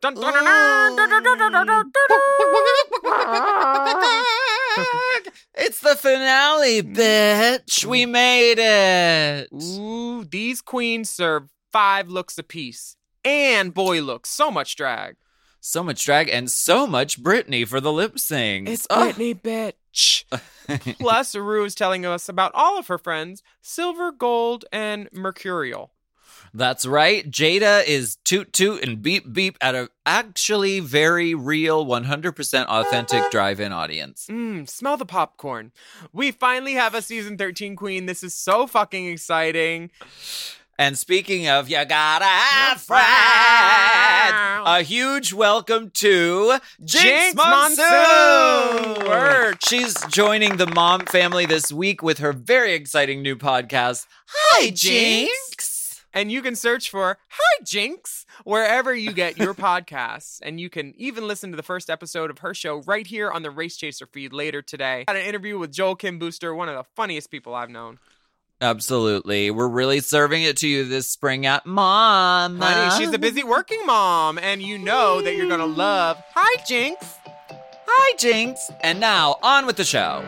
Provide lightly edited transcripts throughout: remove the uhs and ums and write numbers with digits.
It's the finale, bitch. We made it. Ooh, these queens serve 5 looks apiece. And boy looks. So much drag. So much drag and so much Britney for the lip syncs. It's Britney, bitch. Plus, Rue is telling us about all of her friends, Silver, Gold, and Mercurial. That's right. Jada is toot toot and beep beep at a actually very real 100% authentic drive-in audience. Smell the popcorn. We finally have a season 13 queen. This is so fucking exciting. And speaking of, you gotta have friends, a huge welcome to Jinx Monsoon! Word. She's joining the mom family this week with her very exciting new podcast, Hi, Jinx! And you can search for Hi, Jinx wherever you get your podcasts. And you can even listen to the first episode of her show right here on the Race Chaser feed later today. I had an interview with Joel Kim Booster, one of the funniest people I've known. Absolutely. We're really serving it to you this spring at Mom. Honey, she's a busy working mom, and you know that you're going to love Hi, Jinx. Hi, Jinx. And now, on with the show.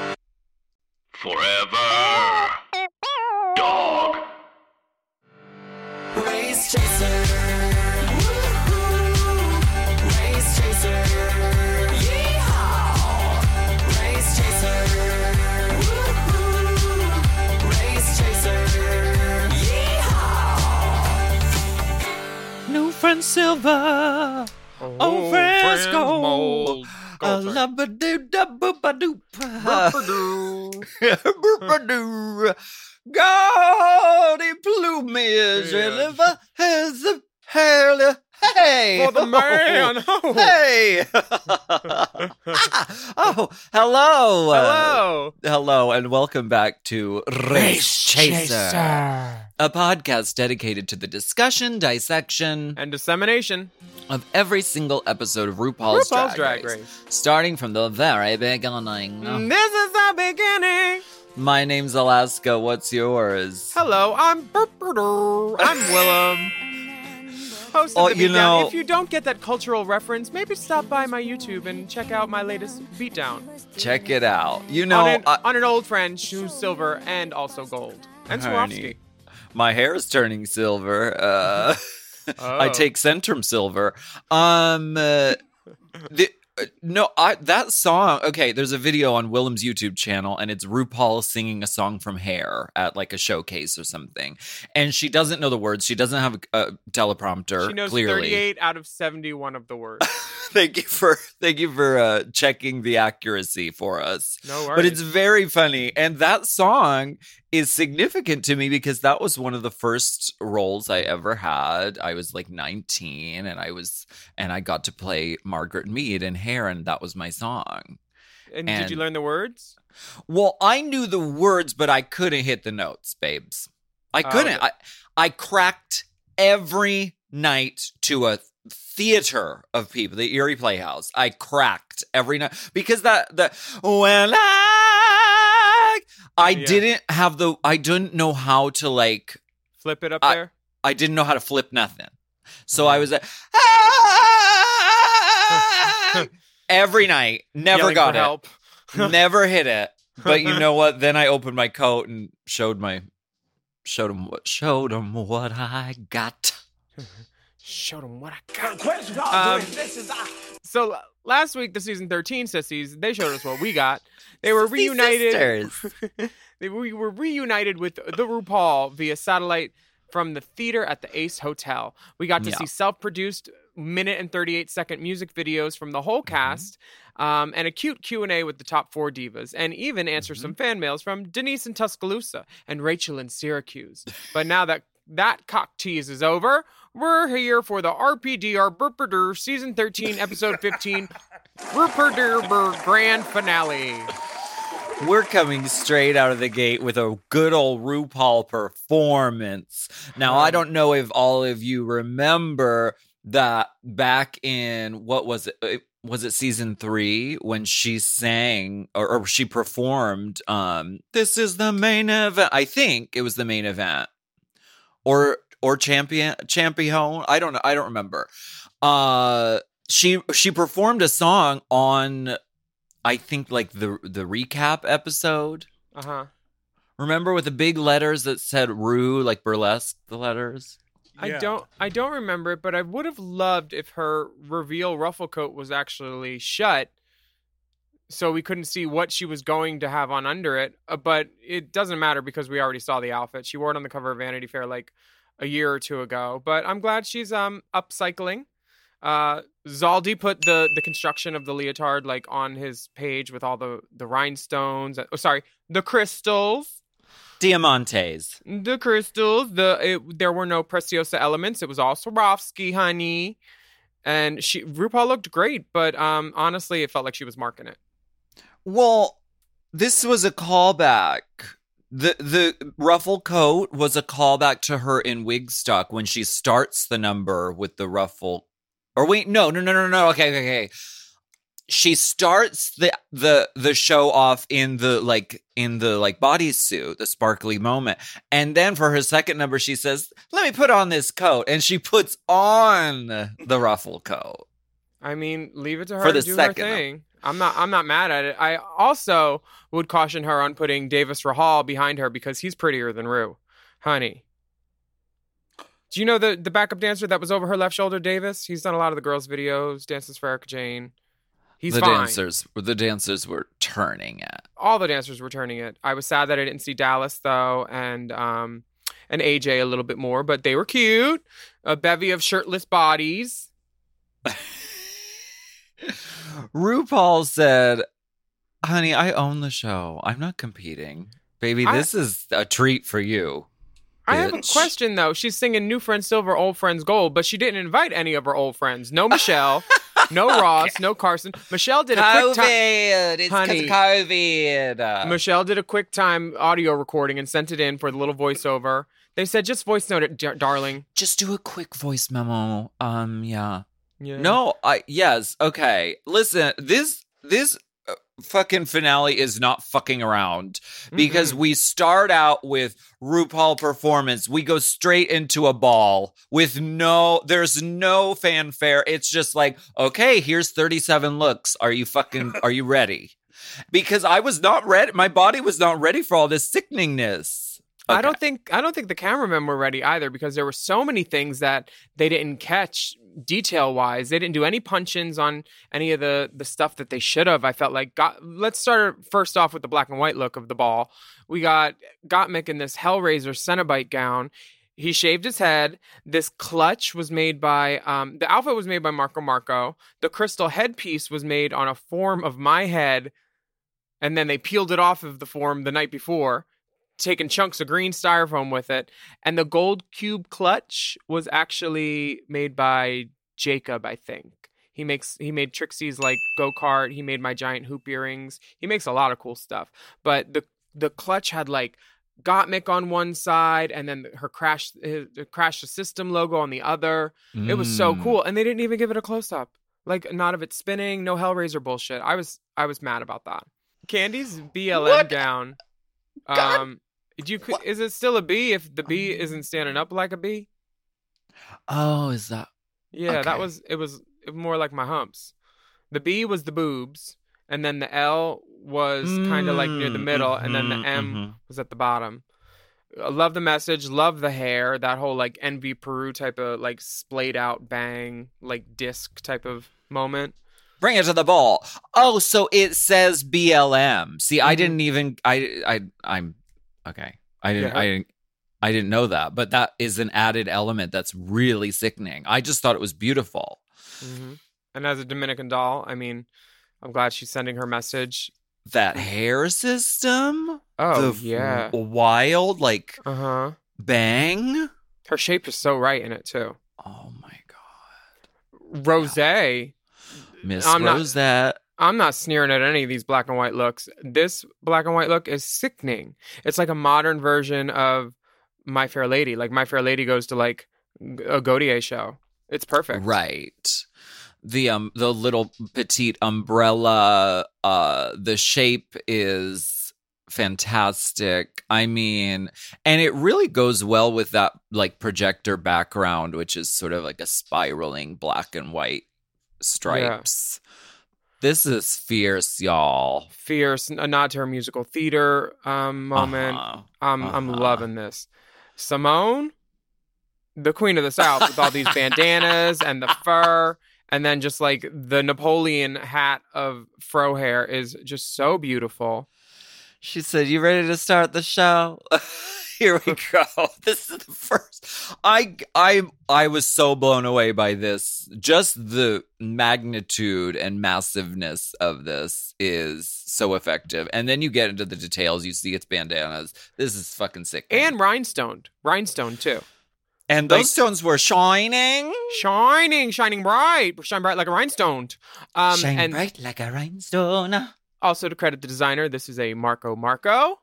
Forever. Dog. Race Chaser. Woo-hoo. Race Chaser. Yeehaw. Race Chaser. Woo-hoo. Race Chaser. Yeehaw. New friend Silver. Oh, friends Gold. A-la-ba-doo-da-boop-a-doop. Boop-a-doo. Gaudy plumage, Oliver has the hair. Hey, For the man. Hey. Oh, hello. Hello, and welcome back to Race Chaser, a podcast dedicated to the discussion, dissection, And dissemination of every single episode of RuPaul's Drag Race, starting from the very beginning. This is the beginning. My name's Alaska. What's yours? Hello, I'm Willem. Host of the Beatdown. If you don't get that cultural reference, maybe stop by my YouTube and check out my latest Beatdown. Check it out. On an old friend, who's Silver and also Gold. And Swarovski. My hair's turning silver. I take Centrum Silver. That song, okay, there's a video on Willem's YouTube channel, and it's RuPaul singing a song from Hair at like a showcase or something. And she doesn't know the words. She doesn't have a teleprompter. She knows clearly. 38 out of 71 of the words. Thank you for checking the accuracy for us. No worries. But it's very funny. And that song is significant to me because that was one of the first roles I ever had. I was like 19 and I got to play Margaret Mead in Hair, and that was my song. And did you learn the words? Well, I knew the words, but I couldn't hit the notes, babes. I couldn't. I cracked every night to a theater of people, the Erie Playhouse. I cracked every night because I didn't know how to like flip it up there. I didn't know how to flip nothing. So I was like, every night, never Yelling got for help. Never hit it. But you know what? Then I opened my coat and showed him what I got. Showed him what I got. So last week, the season 13 sissies, they showed us what we got. They were reunited. We were reunited with the RuPaul via satellite from the theater at the Ace Hotel. We got to see self-produced minute and 38-second music videos from the whole cast, and a cute Q&A with the top 4 divas, and even answer some fan mails from Denise in Tuscaloosa and Rachel in Syracuse. But now that cock tease is over, we're here for the RPDR Burperder Season 13, Episode 15, Burperder Grand Finale. We're coming straight out of the gate with a good old RuPaul performance. Now, I don't know if all of you remember that back in, what was it? Was it season 3 when she sang or she performed, this is the main event. I think it was the main event. Or or champion. I don't know. I don't remember. She performed a song on, I think, like the recap episode. Remember, with the big letters that said Rue, like burlesque the letters? Yeah. I don't remember it, but I would have loved if her reveal ruffle coat was actually shut, so we couldn't see what she was going to have on under it. But it doesn't matter because we already saw the outfit. She wore it on the cover of Vanity Fair like a year or two ago. But I'm glad she's upcycling. Zaldi put the construction of the leotard like on his page with all the rhinestones. The crystals. Diamantes. The crystals. There were no Preciosa elements. It was all Swarovski, honey. And RuPaul looked great, but honestly, it felt like she was marking it. Well, this was a callback. The ruffle coat was a callback to her in Wigstock when she starts the number with the ruffle. Or wait, no. Okay. She starts the show off in the bodysuit, the sparkly moment. And then for her second number, she says, "Let me put on this coat." And she puts on the ruffle coat. I mean, leave it to her to do her thing. I'm not mad at it. I also would caution her on putting Davis Rahal behind her because he's prettier than Rue. Honey. Do you know the backup dancer that was over her left shoulder, Davis? He's done a lot of the girls' videos, dances for Erika Jane. He's fine. The dancers were turning it. All the dancers were turning it. I was sad that I didn't see Dallas, though, and AJ a little bit more, but they were cute. A bevy of shirtless bodies. RuPaul said, "Honey, I own the show. I'm not competing. Baby, this is a treat for you." I have a question, though. She's singing New Friends Silver, Old Friends Gold, but she didn't invite any of her old friends. No Michelle, no Ross, no Carson. Michelle did a quick time. It's because of COVID. Michelle did a quick time audio recording and sent it in for the little voiceover. They said, just voice note it, darling. Just do a quick voice memo. Yeah. No, yes. Okay. Listen, this fucking finale is not fucking around because we start out with RuPaul performance. We go straight into a ball with there's no fanfare. It's just like, okay, here's 37 looks. Are you ready? Because I was not ready. My body was not ready for all this sickeningness. Okay. I don't think the cameramen were ready either because there were so many things that they didn't catch detail-wise. They didn't do any punch-ins on any of the stuff that they should have. I felt like let's start first off with the black and white look of the ball. We got Gottmik in this Hellraiser Cenobite gown. He shaved his head. This clutch was made by the outfit was made by Marco Marco. The crystal headpiece was made on a form of my head, and then they peeled it off of the form the night before, taking chunks of green styrofoam with it. And the gold cube clutch was actually made by Jacob, I think. He made Trixie's like go-kart. He made my giant hoop earrings. He makes a lot of cool stuff. But the clutch had like Gottmik on one side and then her Crash the System logo on the other. It was so cool. And they didn't even give it a close-up. Like, not of it spinning, no Hellraiser bullshit. I was mad about that. Candy's BLM gown. Is it still a B if the B isn't standing up like a B? Oh, is that? Yeah, okay. It was more like my humps. The B was the boobs, and then the L was kind of like near the middle, and then the M was at the bottom. I love the message, love the hair, that whole like Envy Peru type of like splayed out bang, like disc type of moment. Bring it to the ball. Oh, so it says BLM. See, I didn't even I'm okay. I didn't know that, but that is an added element that's really sickening. I just thought it was beautiful. Mm-hmm. And as a Dominican doll, I mean, I'm glad she's sending her message. That hair system? Oh, yeah. Wild, like, bang. Her shape is so right in it, too. Oh, my God. Rosé. Miss Rosette. I'm not sneering at any of these black and white looks. This black and white look is sickening. It's like a modern version of My Fair Lady. Like, My Fair Lady goes to, like, a Gautier show. It's perfect. Right. The little petite umbrella, the shape is fantastic. I mean, and it really goes well with that like projector background, which is sort of like a spiraling black and white stripes. This is fierce, y'all. Fierce, a nod to her musical theater moment. I'm loving this. Simone, the queen of the South, with all these bandanas and the fur, and then just like the Napoleon hat of fro hair is just so beautiful. She said, "You ready to start the show?" Here we go. This is the first. I was so blown away by this. Just the magnitude and massiveness of this is so effective. And then you get into the details. You see its bandanas. This is fucking sick. And rhinestone too. And those stones were shining. Shine bright like a rhinestone. Shine bright like a rhinestone. Also, to credit the designer, this is a Marco Marco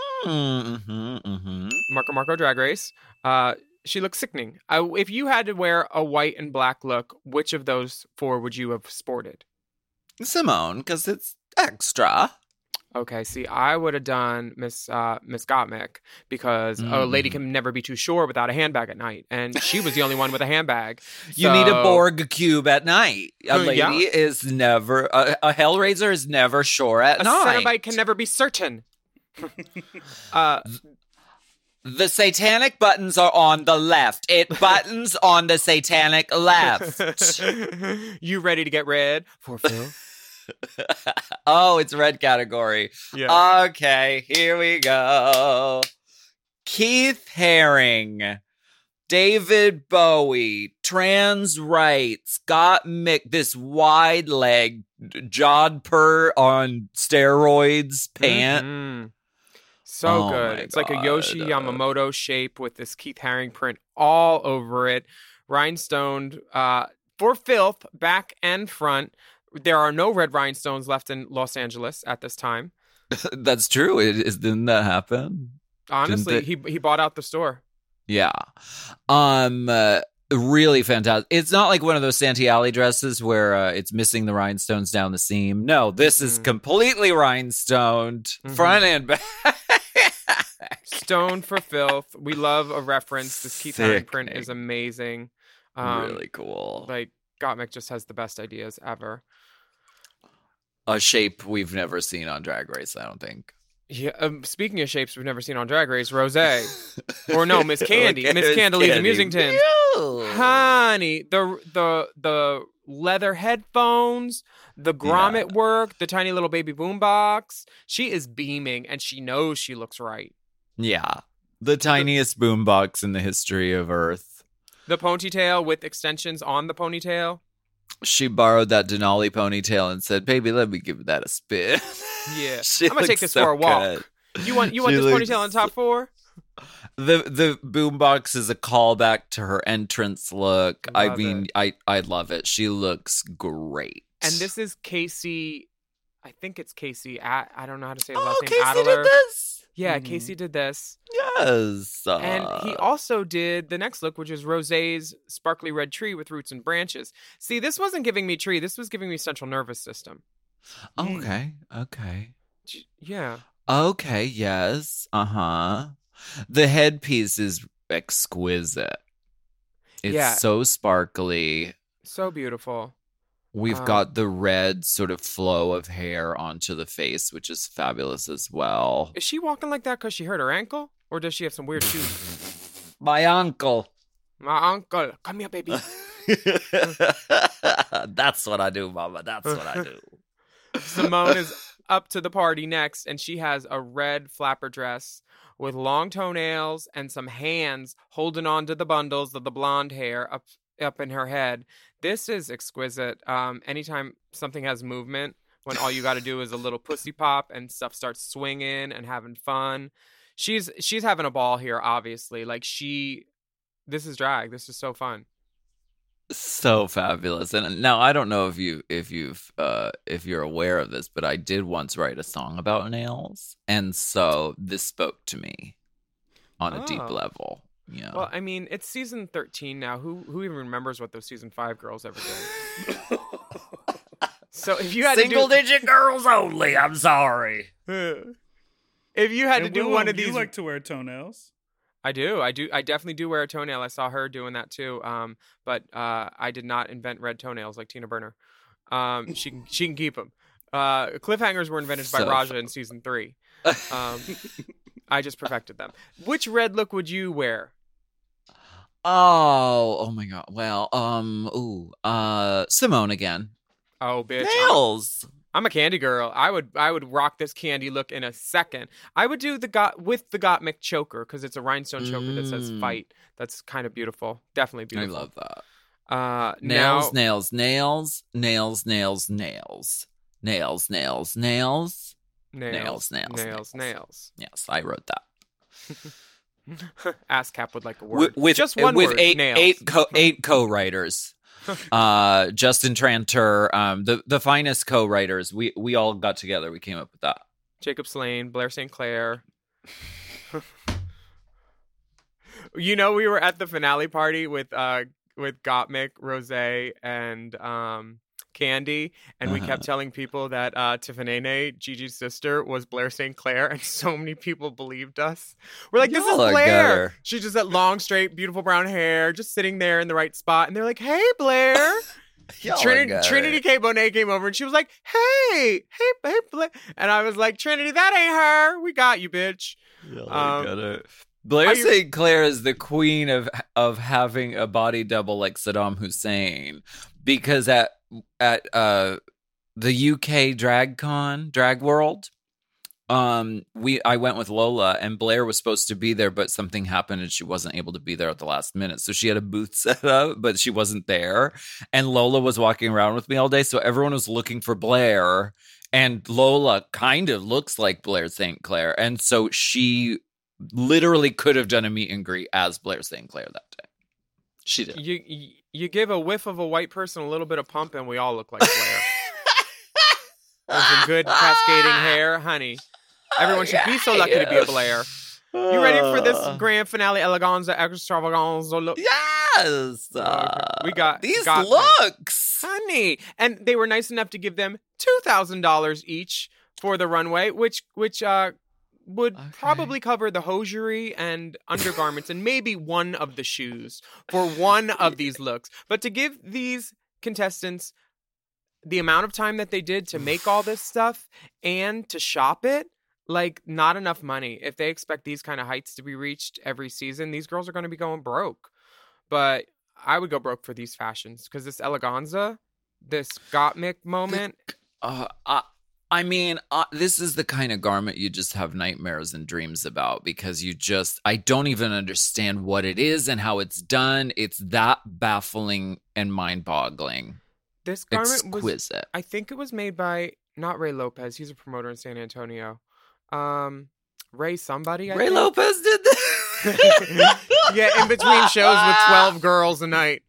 Drag Race. She looks sickening. If you had to wear a white and black look, which of those four would you have sported? Simone, because it's extra. Okay, see, I would have done Miss Gottmik because a lady can never be too sure without a handbag at night, and she was the only one with a handbag. You need a Borg cube at night. A lady is never a Hellraiser is never sure at night. A Cenobite can never be certain. The satanic buttons are on the left. It buttons on the satanic left. You ready to get red for Phil? Oh, it's red category. Yeah. Okay, here we go. Keith Haring, David Bowie, trans rights, Gottmik, this wide leg, Jodhpur on steroids pant. Mm-hmm. So good. It's God. like a Yoshi Yamamoto shape with this Keith Haring print all over it. Rhinestoned for filth, back and front. There are no red rhinestones left in Los Angeles at this time. That's true. Didn't that happen? Honestly, he bought out the store. Yeah. Really fantastic. It's not like one of those Santee Alley dresses where it's missing the rhinestones down the seam. No, this is completely rhinestoned, front and back. Stone for filth. We love a reference. This Keith Haring print is amazing. Really cool. Like, Gottmik just has the best ideas ever. A shape we've never seen on Drag Race, I don't think. Yeah. Speaking of shapes we've never seen on Drag Race, Rosé, or no, Miss Candy, Miss Candileja Musington, honey, the leather headphones, the grommet work, the tiny little baby boombox. She is beaming, and she knows she looks right. Yeah, the tiniest boombox in the history of Earth. The ponytail with extensions on the ponytail. She borrowed that Denali ponytail and said, "Baby, let me give that a spin." Yeah, I'm gonna take this for a walk. Good. You want this ponytail on top four? The boombox is a callback to her entrance look. I love it. She looks great. And this is Casey. I think it's Casey. I don't know how to say the last name. Casey Adler. did this. Yeah, Casey did this. Yes. And he also did the next look, which is Rosé's sparkly red tree with roots and branches. See, this wasn't giving me tree. This was giving me central nervous system. Okay. Yeah. Okay, yes. Uh-huh. The headpiece is exquisite. It's so sparkly. So beautiful. We've got the red sort of flow of hair onto the face, which is fabulous as well. Is she walking like that because she hurt her ankle? Or does she have some weird shoes? My uncle. My uncle. Come here, baby. That's what I do, Mama. That's what I do. Simone is up to the party next, and she has a red flapper dress with long toenails and some hands holding on to the bundles of the blonde hair up in her head. This is exquisite. Anytime something has movement, when all you got to do is a little pussy pop and stuff starts swinging and having fun. She's having a ball here, obviously. Like this is drag. This is so fun. So fabulous. And now I don't know if you're aware of this, but I did once write a song about nails, and so this spoke to me on a deep level. Yeah. Well, I mean, it's season 13 now. Who even remembers what those season 5 girls ever did? So if you had single digit girls only, I'm sorry. If If you had to And do Willow, one of these, you like to wear toenails. I do. I definitely do wear a toenail. I saw her doing that too. But I did not invent red toenails like Tina Burner. She can keep them. Cliffhangers were invented by Raja in season 3. I just perfected them. Which red look would you wear? Oh my God. Well, Simone again. Oh, bitch. Nails. I'm a candy girl. I would rock this candy look in a second. I would do the Gottmik choker because it's a rhinestone choker that says fight. That's kind of beautiful. Definitely beautiful. I love that. Nails. Yes, I wrote that. ASCAP would like a word. With just one with word. eight co-writers. Justin Tranter, the finest co-writers. We all got together. We came up with that. Jacob Slane, Blair St. Clair. We were at the finale party with Gottmik, Rose, and Candy, and we kept telling people that Tiffany, Gigi's sister, was Blair St. Clair, and so many people believed us. We're like, this is Blair. She's just that long, straight, beautiful brown hair, just sitting there in the right spot, and they're like, hey, Blair. Trinity K. Bonet came over, and she was like, hey, Blair. And I was like, Trinity, that ain't her. We got you, bitch. Blair St. Clair is the queen of having a body double like Saddam Hussein, because at the UK Drag World, I went with Lola, and Blair was supposed to be there, but something happened and she wasn't able to be there at the last minute. So she had a booth set up, but she wasn't there. And Lola was walking around with me all day, so everyone was looking for Blair, and Lola kind of looks like Blair St. Clair, and so she literally could have done a meet and greet as Blair St. Clair that day. She did. You give a whiff of a white person a little bit of pump, and we all look like Blair. With some good cascading hair, honey. Everyone should be so lucky to be a Blair. You ready for this grand finale eleganza extravaganza look? Yes! We got these looks! Honey! And they were nice enough to give them $2,000 each for the runway, which would probably cover the hosiery and undergarments and maybe one of the shoes for one of these looks. But to give these contestants the amount of time that they did to make all this stuff and to shop it, like, not enough money. If they expect these kind of heights to be reached every season, these girls are going to be going broke. But I would go broke for these fashions because this eleganza, this Gottmik moment. This is the kind of garment you just have nightmares and dreams about, because I don't even understand what it is and how it's done. It's that baffling and mind-boggling. This garment exquisite. I think it was made by, not Ray Lopez. He's a promoter in San Antonio. Ray somebody, I think. Lopez did that? Yeah, in between shows with 12 girls a night.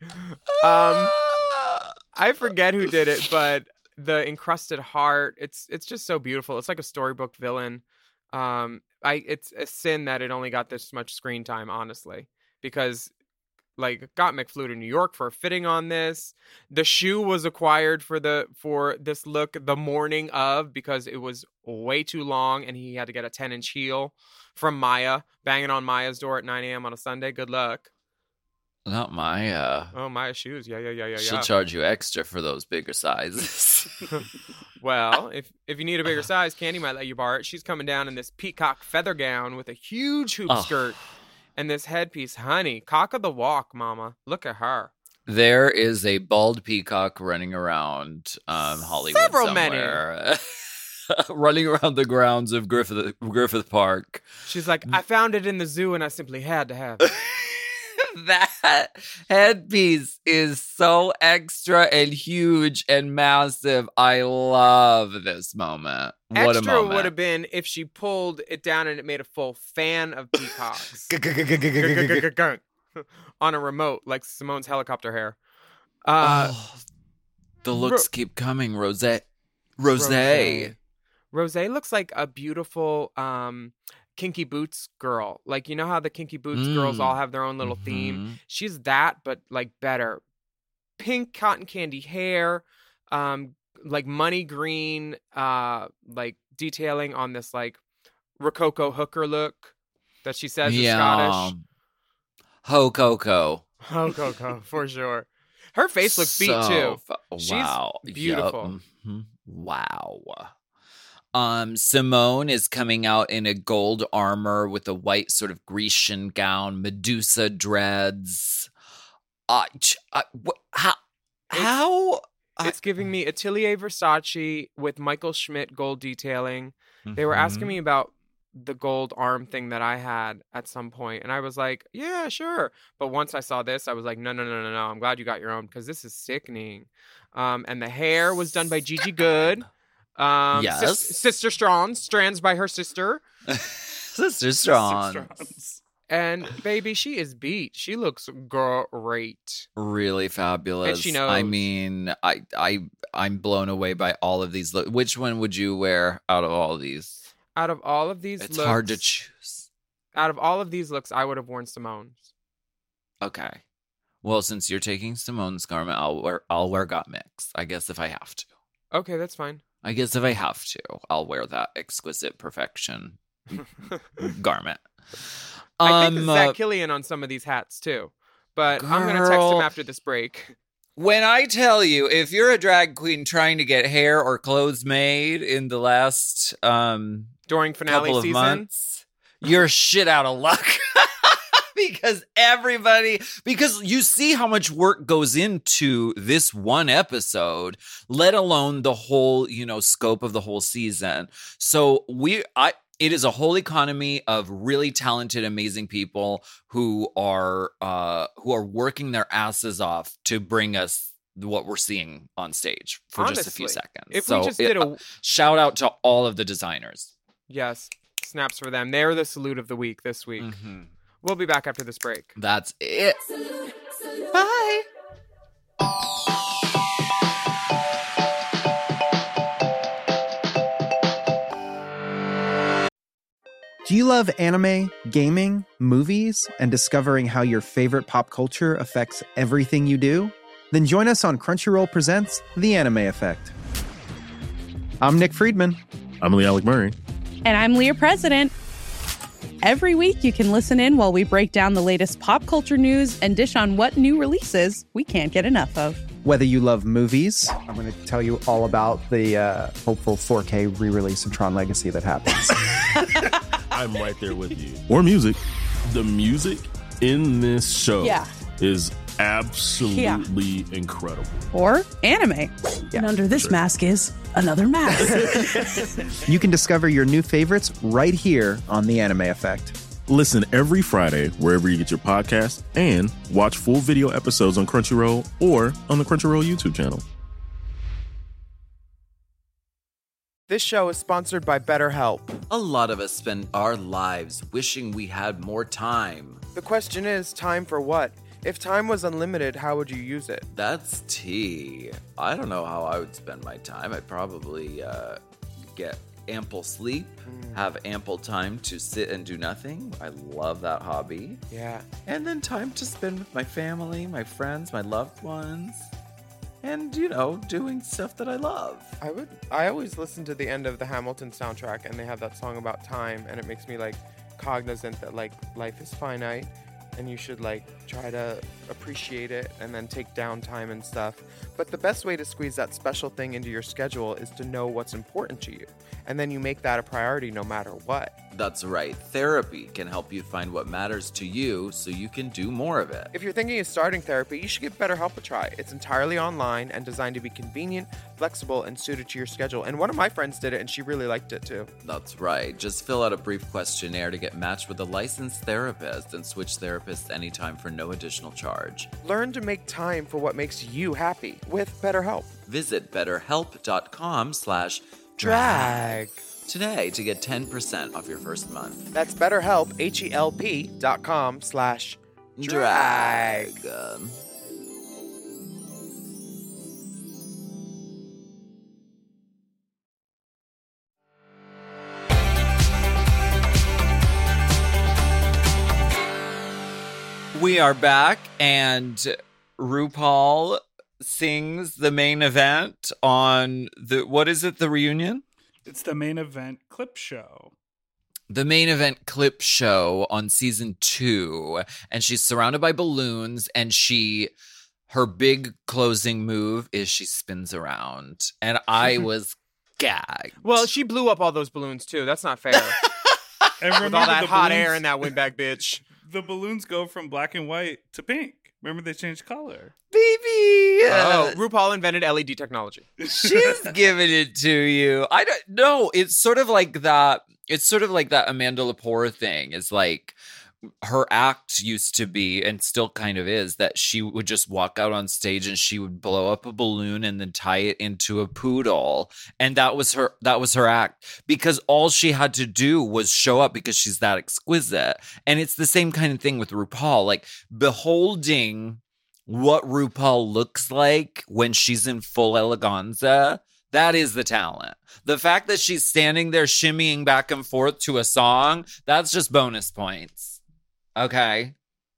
I forget who did it, but the encrusted heart, it's just so beautiful. It's like a storybook villain. It's a sin that it only got this much screen time, honestly, because like Gottmik flew to New York for a fitting on this. The shoe was acquired for this look the morning of because it was way too long and he had to get a 10-inch heel from Maya, banging on Maya's door at 9 a.m. on a Sunday. Good luck. Not Maya. Oh, Maya's shoes. Yeah. She'll charge you extra for those bigger sizes. Well, if you need a bigger size, Candy might let you borrow it. She's coming down in this peacock feather gown with a huge hoop skirt and this headpiece. Honey, cock of the walk, mama. Look at her. There is a bald peacock running around Hollywood somewhere. Running around the grounds of Griffith Park. She's like, I found it in the zoo and I simply had to have it. That headpiece is so extra and huge and massive. I love this moment. What Extra a moment. would have been if she pulled it down and it made a full fan of peacocks. On a remote, like Simone's helicopter hair. The looks keep coming, Rose. Rose looks like a beautiful Kinky Boots girl. Like, you know how the Kinky Boots girls all have their own little theme? She's that, but like better. Pink cotton candy hair, like money green, like detailing on this like Rococo hooker look that she says is Scottish. Ho Coco. Rococo, for sure. Her face looks beat too. She's beautiful. Yep. Mm-hmm. Wow. Simone is coming out in a gold armor with a white sort of Grecian gown, Medusa dreads. How? It's giving me Atelier Versace with Michael Schmidt gold detailing. They were asking me about the gold arm thing that I had at some point, and I was like, yeah, sure. But once I saw this, I was like, no. I'm glad you got your own, because this is sickening. And the hair was done by Gigi Good. Yes. Sister Strands by her sister. Sister Strands. And baby, she is beat. She looks great. Really fabulous. And she knows. I mean, I'm blown away by all of these. Which one would you wear out of all of these? Out of all of these it's looks, hard to choose. Out of all of these looks, I would have worn Simone's. Okay. Well, since you're taking Simone's garment, I'll wear Got Mix. I guess if I have to. Okay, that's fine. I guess if I have to, I'll wear that exquisite perfection garment. I think it's Zach Killian on some of these hats too, but I'm gonna text him after this break. When I tell you, if you're a drag queen trying to get hair or clothes made in the last during finale couple of season, months, you're shit out of luck. Because you see how much work goes into this one episode, let alone the whole, scope of the whole season. So it is a whole economy of really talented, amazing people who are working their asses off to bring us what we're seeing on stage for just a few seconds. If we just did a shout out to all of the designers. Yes, snaps for them. They're the salute of the week this week. Mm-hmm. We'll be back after this break. That's it. Salute, salute. Bye. Do you love anime, gaming, movies, and discovering how your favorite pop culture affects everything you do? Then join us on Crunchyroll Presents The Anime Effect. I'm Nick Friedman. I'm Lee Alec Murray. And I'm Leah President. Every week, you can listen in while we break down the latest pop culture news and dish on what new releases we can't get enough of. Whether you love movies, I'm going to tell you all about the hopeful 4K re-release of Tron Legacy that happens. I'm right there with you. Or music. The music in this show is absolutely incredible. Or anime. And under this mask is another mask. You can discover your new favorites right here on The Anime Effect. Listen every Friday wherever you get your podcasts and watch full video episodes on Crunchyroll or on the Crunchyroll YouTube channel. This show is sponsored by BetterHelp. A lot of us spend our lives wishing we had more time. The question is, time for what? If time was unlimited, how would you use it? That's tea. I don't know how I would spend my time. I'd probably get ample sleep, have ample time to sit and do nothing. I love that hobby. Yeah. And then time to spend with my family, my friends, my loved ones. And, doing stuff that I love. I always listen to the end of the Hamilton soundtrack, and they have that song about time, and it makes me, cognizant that, life is finite, and you should, try to appreciate it and then take downtime and stuff. But the best way to squeeze that special thing into your schedule is to know what's important to you. And then you make that a priority no matter what. That's right. Therapy can help you find what matters to you so you can do more of it. If you're thinking of starting therapy, you should give BetterHelp a try. It's entirely online and designed to be convenient, flexible, and suited to your schedule. And one of my friends did it, and she really liked it too. That's right. Just fill out a brief questionnaire to get matched with a licensed therapist and switch therapists anytime for no additional charge. Learn to make time for what makes you happy with BetterHelp. Visit betterhelp.com/drag today to get 10% off your first month. That's BetterHelp, HELP.com/drag. We are back, and RuPaul sings the main event on the, what is it, the reunion? It's the main event clip show. the main event clip show on season 2, and she's surrounded by balloons, and her big closing move is she spins around, and I was gagged. Well, she blew up all those balloons too. That's not fair. And With remember all that the hot balloons, air in that windbag bitch. The balloons go from black and white to pink. Remember they changed color. Baby! Oh, RuPaul invented LED technology. She's giving it to you. I don't know. It's sort of like that. It's sort of like that Amanda Lepore thing. Is like her act used to be, and still kind of is, that she would just walk out on stage and she would blow up a balloon and then tie it into a poodle. And that was her act, because all she had to do was show up because she's that exquisite. And it's the same kind of thing with RuPaul, like beholding what RuPaul looks like when she's in full eleganza. That is the talent. The fact that she's standing there shimmying back and forth to a song, that's just bonus points. Okay.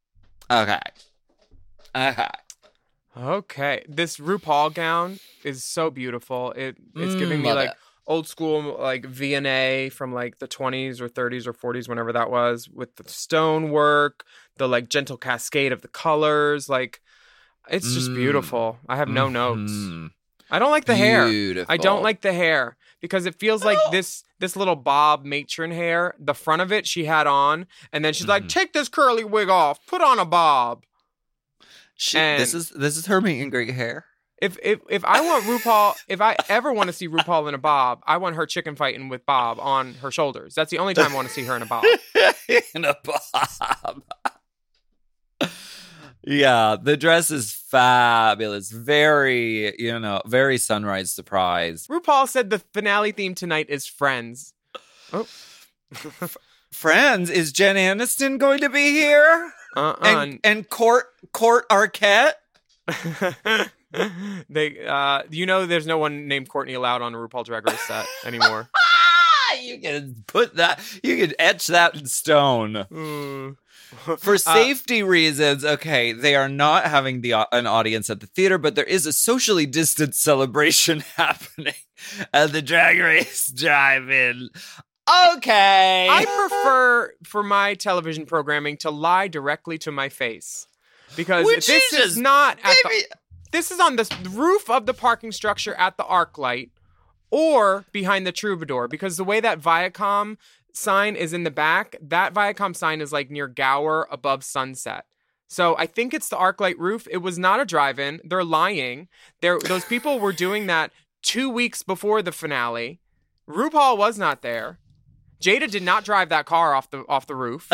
This RuPaul gown is so beautiful. It's giving me like old school like V&A from like the 20s or 30s or 40s, whenever that was, with the stonework, the like gentle cascade of the colors. Like, it's just beautiful. I have no notes. I don't like the hair. I don't like the hair because it feels like this little bob matron hair. The front of it she had on, and then she's like, "Take this curly wig off, put on a bob." This is her meet and greet hair. If I want RuPaul, if I ever want to see RuPaul in a bob, I want her chicken fighting with Bob on her shoulders. That's the only time I want to see her in a bob. In a bob. Yeah, the dress is fabulous. Very, very Sunrise surprise. RuPaul said the finale theme tonight is Friends. Oh. Friends? Is Jen Aniston going to be here? And Court Arquette? There's no one named Courtney allowed on a RuPaul Drag Race set anymore. You can etch that in stone. For safety reasons, okay, they are not having an audience at the theater, but there is a socially distanced celebration happening at the Drag Race Drive-In. Okay. I prefer for my television programming to lie directly to my face, because this is not at this is on the roof of the parking structure at the ArcLight or behind the Troubadour, because the way that Viacom sign is in the back, that Viacom sign is like near Gower above Sunset. So I think it's the ArcLight roof. It was not a drive-in. They're lying. Those people were doing that 2 weeks before the finale. RuPaul was not there. Jada did not drive that car off the roof.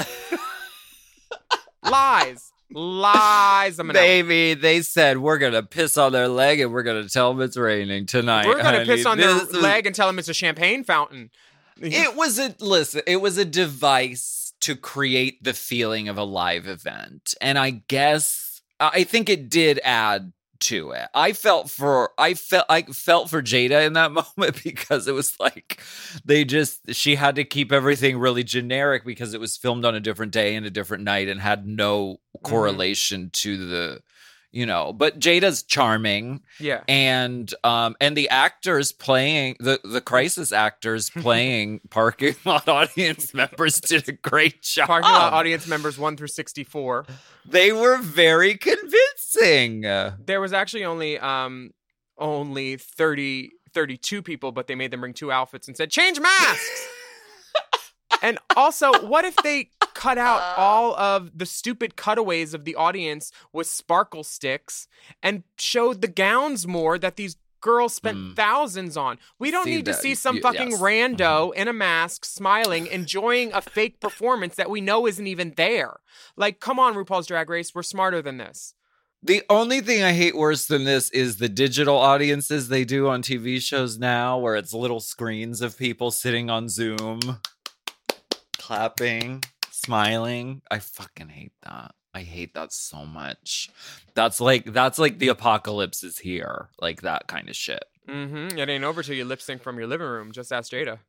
Lies. Baby, they said we're going to piss on their leg and we're going to tell them it's raining tonight. We're going to piss on their leg and tell them it's a champagne fountain. It was a device to create the feeling of a live event. And I think it did add to it. I felt for Jada in that moment, because it was like she had to keep everything really generic because it was filmed on a different day and a different night and had no correlation to the, but Jada's charming. Yeah. And the actors playing the crisis actors playing parking lot audience members did a great job. Parking lot audience members 1 through 64. They were very convincing. There was actually only 32 people, but they made them bring 2 outfits and said, "Change masks." And also, what if they cut out all of the stupid cutaways of the audience with sparkle sticks and showed the gowns more that these girls spent thousands on? We don't need to see some fucking rando in a mask smiling, enjoying a fake performance that we know isn't even there. Like, come on, RuPaul's Drag Race, we're smarter than this. The only thing I hate worse than this is the digital audiences they do on TV shows now, where it's little screens of people sitting on Zoom, clapping, smiling. I fucking hate that. I hate that so much. That's like the apocalypse is here. Like that kind of shit. Mm-hmm. It ain't over till you lip sync from your living room. Just ask Jada.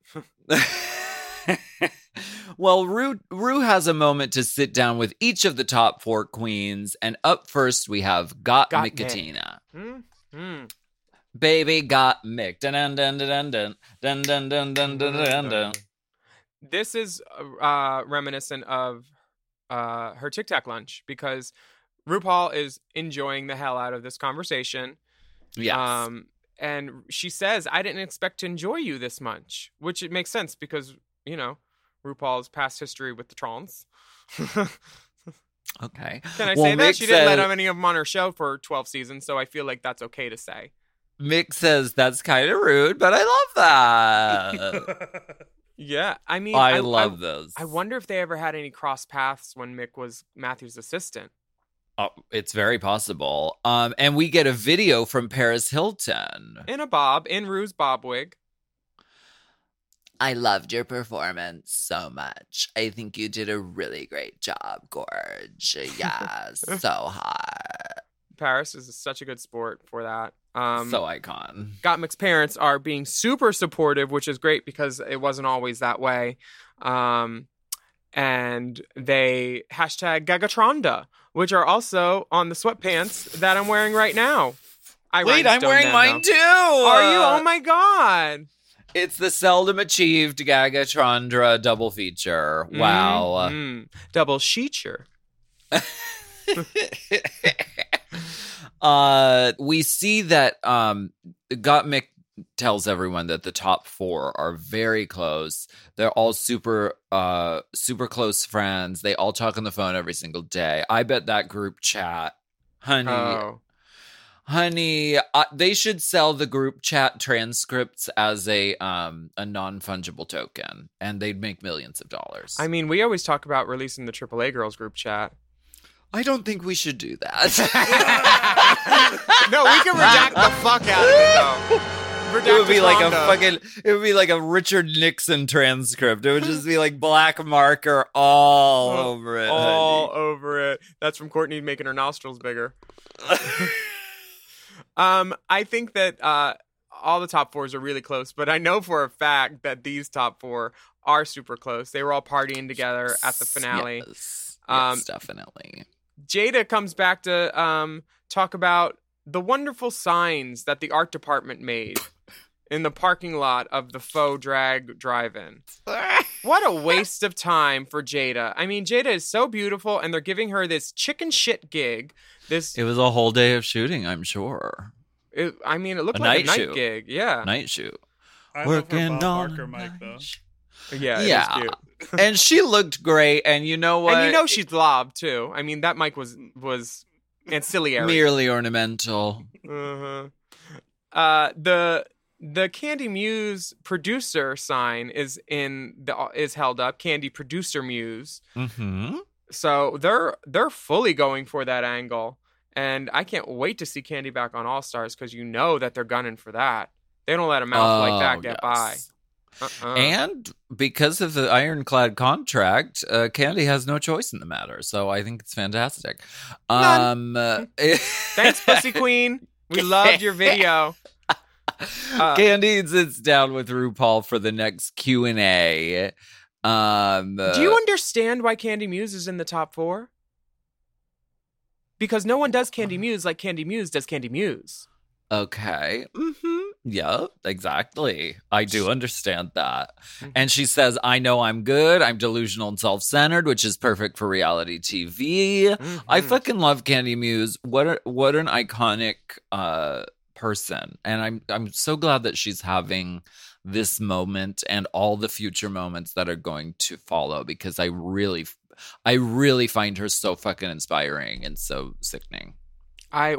Well, Rue has a moment to sit down with each of the top 4 queens, and up first we have Got Mick. Mm-hmm. Baby got Mick. Dun dun dun dun dun dun dun dun dun dun dun. this is reminiscent of her Tic Tac lunch, because RuPaul is enjoying the hell out of this conversation. Yes. And she says, I didn't expect to enjoy you this much, which it makes sense because, you know, RuPaul's past history with the trans. Okay. Can I say that? She didn't let any of them on her show for 12 seasons, so I feel like that's okay to say. Mick says, that's kind of rude, but I love that. Yeah, I mean, I love those. I wonder if they ever had any cross paths when Mick was Matthew's assistant. Oh, it's very possible. And we get a video from Paris Hilton. In Rue's bob wig. I loved your performance so much. I think you did a really great job, Gorge. Yes, so hot. Paris is such a good sport for that. So icon. Gottmik's parents are being super supportive, which is great because it wasn't always that way. And they hashtag Gagatronda, which are also on the sweatpants that I'm wearing right now. Wait, I'm wearing mine too. Are you? Oh my God. It's the seldom achieved Gagatronda double feature. Wow. Double sheeture. We see that Gottmik tells everyone that the top 4 are very close. They're all super close friends. They all talk on the phone every single day. I bet that group chat, honey, they should sell the group chat transcripts as a non-fungible token, and they'd make millions of dollars. I mean, we always talk about releasing the AAA Girls group chat. I don't think we should do that. No, we can redact the fuck out of it, though. It would be like a Richard Nixon transcript. It would just be like black marker all over it. All over it. That's from Courtney making her nostrils bigger. I think that all the top 4s are really close, but I know for a fact that these top 4 are super close. They were all partying together at the finale. Yes, definitely. Jada comes back to talk about the wonderful signs that the art department made in the parking lot of the faux drag drive-in. What a waste of time for Jada. I mean, Jada is so beautiful, and they're giving her this chicken shit gig. It was a whole day of shooting, I'm sure. It looked like a night gig. Yeah. Night shoot. I love her Bob Barker mic, though. Yeah, it is cute. And she looked great, and you know what? And you know she's lob, too. I mean, that mic was ancillary. Merely ornamental. The Candy Muse producer sign is held up. Candy Producer Muse. Mm-hmm. So they're fully going for that angle. And I can't wait to see Candy back on All Stars, because you know that they're gunning for that. They don't let a mouth like that get by. And because of the ironclad contract, Candy has no choice in the matter. So I think it's fantastic. Thanks, Pussy Queen. We loved your video. Candy sits down with RuPaul for the next Q&A. Do you understand why Candy Muse is in the top 4? Because no one does Candy Muse like Candy Muse does Candy Muse. Okay. Mm-hmm. Yeah, exactly. I do understand that. Mm-hmm. And she says, I know I'm good. I'm delusional and self-centered, which is perfect for reality TV. Mm-hmm. I fucking love Candy Muse. What an iconic person. And I'm so glad that she's having this moment and all the future moments that are going to follow, because I really find her so fucking inspiring and so sickening. I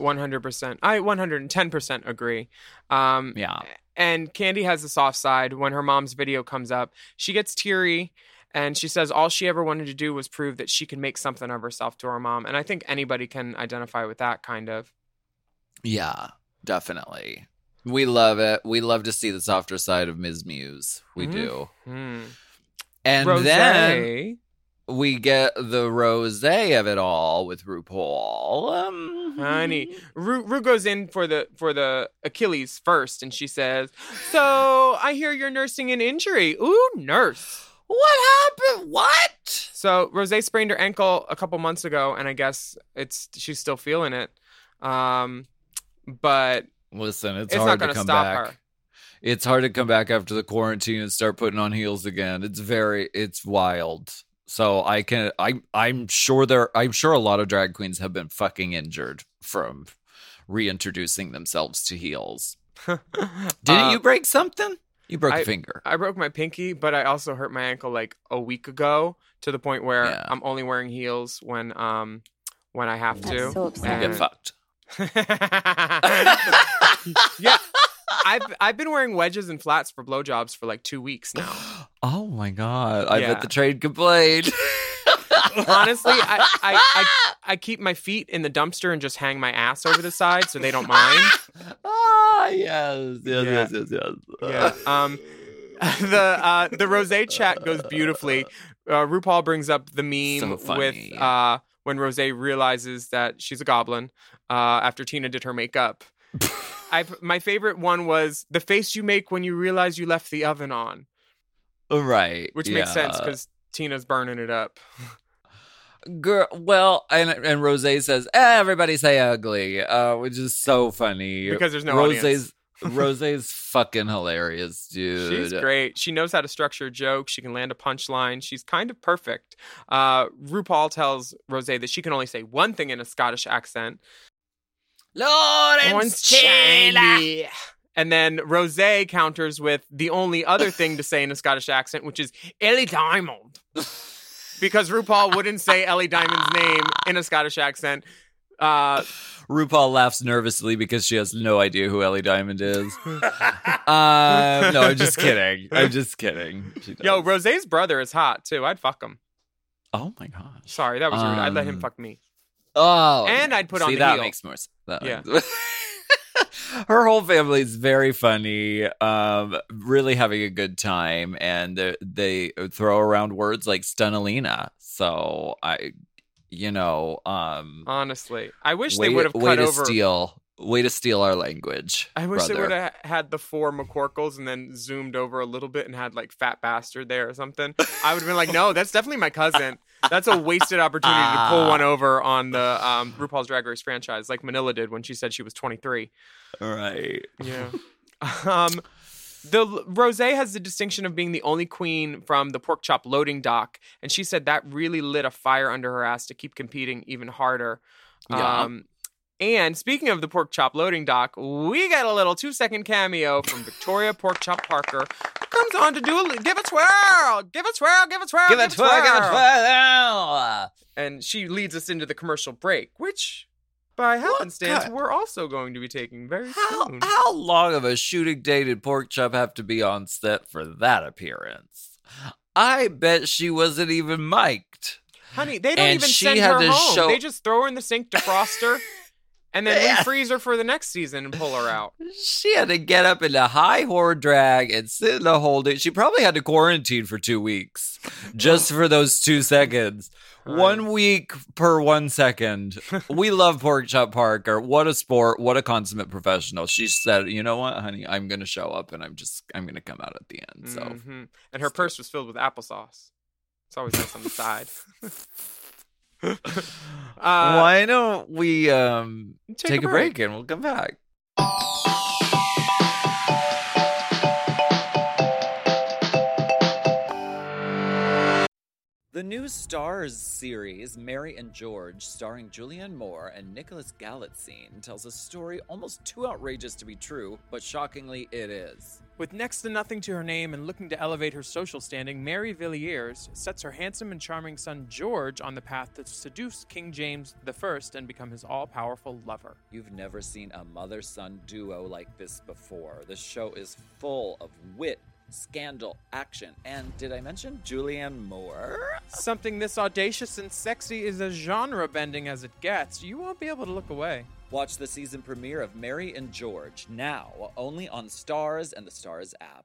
110% agree. Yeah. And Candy has a soft side. When her mom's video comes up, she gets teary, and she says all she ever wanted to do was prove that she can make something of herself to her mom. And I think anybody can identify with that, kind of. Yeah, definitely. We love it. We love to see the softer side of Ms. Muse. We do. Mm-hmm. And Rosé. Then we get the rosé of it all with RuPaul. Honey, Ru goes in for the Achilles first, and she says, "So I hear you're nursing an injury. Ooh, nurse. What happened? What?" So Rosé sprained her ankle a couple months ago, and I guess she's still feeling it. But listen, it's hard not to come stop back. her. it's hard to come back after the quarantine and start putting on heels again. It's wild. So I'm sure a lot of drag queens have been fucking injured from reintroducing themselves to heels. Didn't you break something? You broke a finger. I broke my pinky, but I also hurt my ankle like a week ago to the point where I'm only wearing heels when I have to. That's so upsetting. Get fucked. Yeah. I've been wearing wedges and flats for blowjobs for like 2 weeks now. Oh my God. I bet the trade complained. Honestly, I keep my feet in the dumpster and just hang my ass over the side so they don't mind. Yes. Yeah. The Rosé chat goes beautifully. RuPaul brings up the meme with when Rosé realizes that she's a goblin after Tina did her makeup. My favorite one was the face you make when you realize you left the oven on. Right. Which makes sense because Tina's burning it up. Girl, well, and Rosé says, everybody say ugly, which is so funny. Because there's no audience. Rosé's fucking hilarious, dude. She's great. She knows how to structure a joke. She can land a punchline. She's kind of perfect. RuPaul tells Rosé that she can only say one thing in a Scottish accent. Lawrence Taylor. And then Rosé counters with the only other thing to say in a Scottish accent, which is Ellie Diamond. Because RuPaul wouldn't say Ellie Diamond's name in a Scottish accent. RuPaul laughs nervously because she has no idea who Ellie Diamond is. No, I'm just kidding. Yo, Rosé's brother is hot, too. I'd fuck him. Oh, my gosh. Sorry, that was rude. I'd let him fuck me. Oh. And I'd put on the that heel. Makes more sense. Yeah. Her whole family is very funny, really having a good time, and they throw around words like Stunalina. So honestly, I wish they would have cut over. Way to steal our language. I wish brother. they would have had the 4 McCorkles and then zoomed over a little bit and had like Fat Bastard there or something. I would have been like, no, that's definitely my cousin. That's a wasted opportunity to pull one over on the RuPaul's Drag Race franchise, like Manila did when she said she was 23. Right. Yeah. The Rosé has the distinction of being the only queen from the pork chop loading dock, and she said that really lit a fire under her ass to keep competing even harder. Yeah. And speaking of the pork chop loading dock, we got a little 2-second cameo from Victoria Pork Chop Parker, who comes on to do give a twirl, give a twirl, give a twirl, give a twirl, give a twirl. And she leads us into the commercial break, which, by happenstance, we're also going to be taking very soon. How long of a shooting day did Pork Chop have to be on set for that appearance? I bet she wasn't even mic'd. Honey, they don't even send her home. They just throw her in the sink, defrost her. And then refreeze her for the next season and pull her out. She had to get up into high whore drag and sit in the whole day. She probably had to quarantine for 2 weeks just for those 2 seconds. Right. 1 week per 1 second. We love Pork Chop Parker. What a sport. What a consummate professional. She said, you know what, honey, I'm going to show up and I'm going to come out at the end. So, And her purse was filled with applesauce. It's always nice on the side. Why don't we take a break and we'll come back. The new Stars series, Mary and George, starring Julianne Moore and Nicholas Galitzine, tells a story almost too outrageous to be true, but shockingly it is. With next to nothing to her name and looking to elevate her social standing, Mary Villiers sets her handsome and charming son George on the path to seduce King James I and become his all-powerful lover. You've never seen a mother-son duo like this before. The show is full of wit, scandal, action, and did I mention Julianne Moore? Something this audacious and sexy is as genre-bending as it gets. You won't be able to look away. Watch the season premiere of Mary and George now, only on Stars and the Stars app.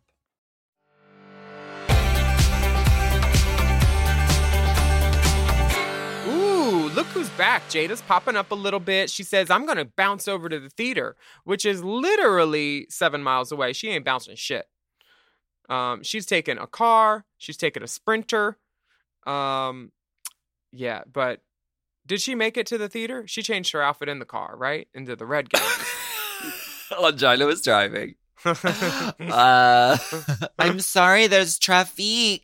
Ooh, look who's back. Jada's popping up a little bit. She says, I'm going to bounce over to the theater, which is literally 7 miles away. She ain't bouncing shit. She's taken a car. She's taken a Sprinter. Yeah, but did she make it to the theater? She changed her outfit in the car, right? Into the red gown. Longina was driving. I'm sorry, there's traffic.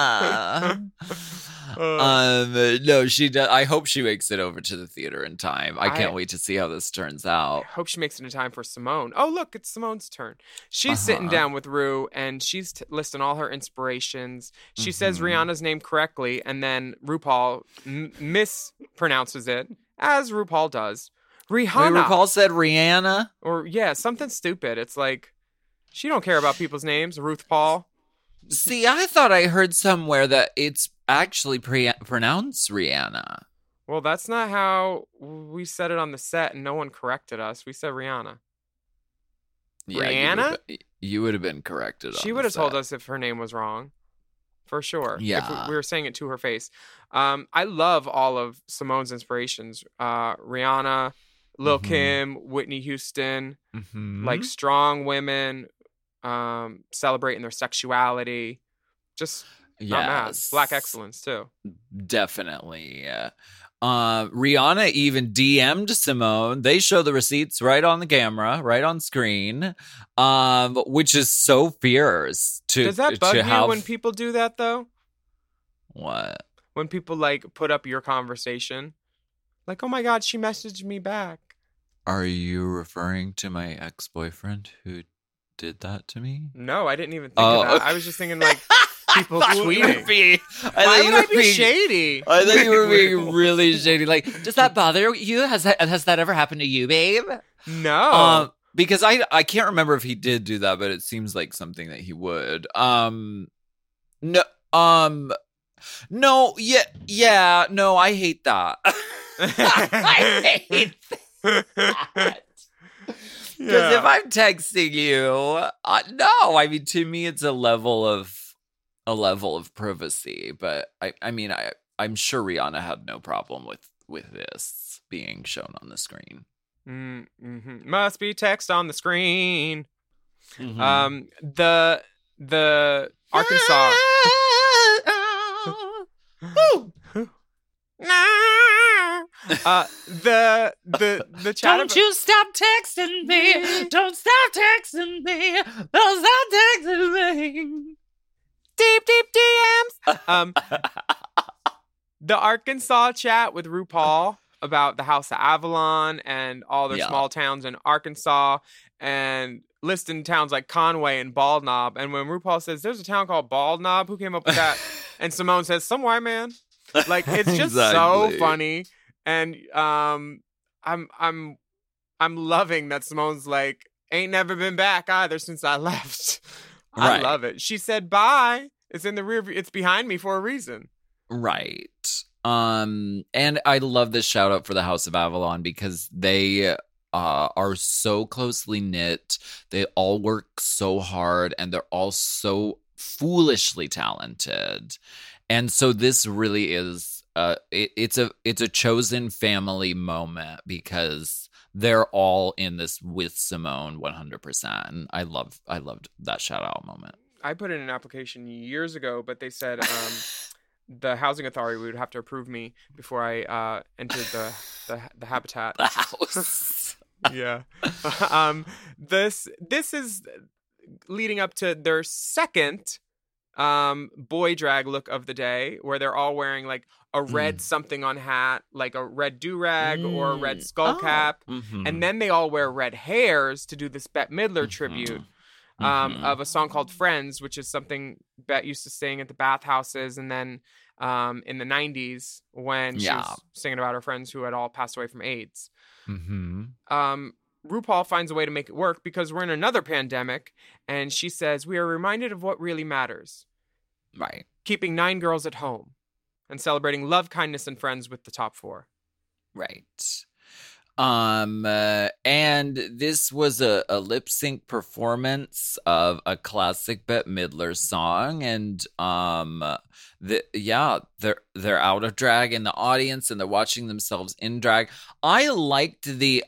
No, she does. I hope she makes it over to the theater in time. I can't wait to see how this turns out. I hope she makes it in time for Simone. Oh, look, it's Simone's turn. She's sitting down with Rue, and she's listing all her inspirations. She says Rihanna's name correctly, and then RuPaul mispronounces it, as RuPaul does. Rihanna. Wait, RuPaul said Rihanna? Or, yeah, something stupid. It's like, she don't care about people's names. Ruth Paul. See, I thought I heard somewhere that it's actually pronounced Rihanna. Well, that's not how we said it on the set, and no one corrected us. We said Rihanna. Yeah, Rihanna? You would have been corrected. She would have told us if her name was wrong. For sure. Yeah. If we were saying it to her face. I love all of Simone's inspirations. Rihanna, Lil Kim, Whitney Houston, like strong women, celebrating their sexuality. Just not mad. Black excellence too. Definitely. Rihanna even DM'd Simone. They show the receipts right on the camera, right on screen, which is so fierce. Does that bug you when people do that though? What? When people like put up your conversation, like, oh my God, she messaged me back. Are you referring to my ex-boyfriend who did that to me? No, I didn't even think of that. I was just thinking like people tweeting. Why would I be shady? I thought you were being really shady. Like, does that bother you? Has that ever happened to you, babe? No. Because I can't remember if he did do that, but it seems like something that he would. No, yeah, no, I hate that. I hate that. Because if I'm texting you, no, I mean, to me, it's a level of privacy. But I'm sure Rihanna had no problem with this being shown on the screen. Must be text on the screen. The Arkansas. the chat. Don't you stop texting me. Don't stop texting me. Don't stop texting me. Deep DMs. The Arkansas chat with RuPaul about the House of Avalon and all their small towns in Arkansas, and listing towns like Conway and Bald Knob. And when RuPaul says there's a town called Bald Knob, who came up with that? And Simone says some white man. Like, it's just so funny. And I'm loving that Simone's like, ain't never been back either since I left. I love it. She said bye. It's in the rear view. It's behind me for a reason. Right. And I love this shout out for the House of Avalon because they are so closely knit. They all work so hard and they're all so foolishly talented. And so this really is it's a chosen family moment because they're all in this with Simone 100%. And I loved that shout out moment. I put in an application years ago, but they said the housing authority would have to approve me before I entered the habitat. The house. Yeah. This is leading up to their second boy drag look of the day, where they're all wearing like a red something on hat, like a red do-rag or a red skull cap. And then they all wear red hairs to do this Bette Midler tribute of a song called Friends, which is something Bette used to sing at the bathhouses. And then in the 90s when she was singing about her friends who had all passed away from AIDS. RuPaul finds a way to make it work because we're in another pandemic, and she says, we are reminded of what really matters. Right. Keeping 9 girls at home and celebrating love, kindness, and friends with the top 4. Right. And this was a lip sync performance of a classic Bette Midler song, and they're out of drag in the audience and they're watching themselves in drag. I liked the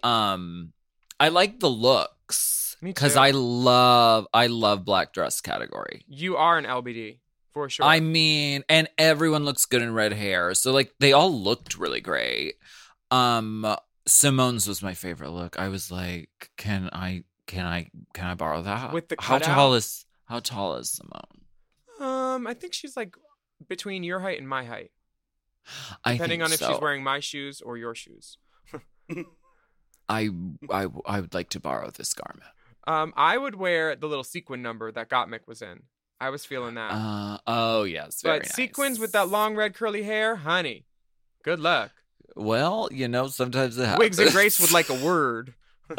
looks because I love black dress category. You are an LBD for sure. I mean, and everyone looks good in red hair, so like they all looked really great. Simone's was my favorite look. I was like, can I Can I borrow that? With the how cutout? tall is Simone? I think she's like between your height and my height. I Depending think on if so. she's wearing my shoes or your shoes. I would like to borrow this garment. I would wear the little sequin number that Gottmik was in. I was feeling that. Oh yes, very but nice. sequins with that long red curly hair, honey, good luck. Well, sometimes it happens. Wigs and Grace would like a word.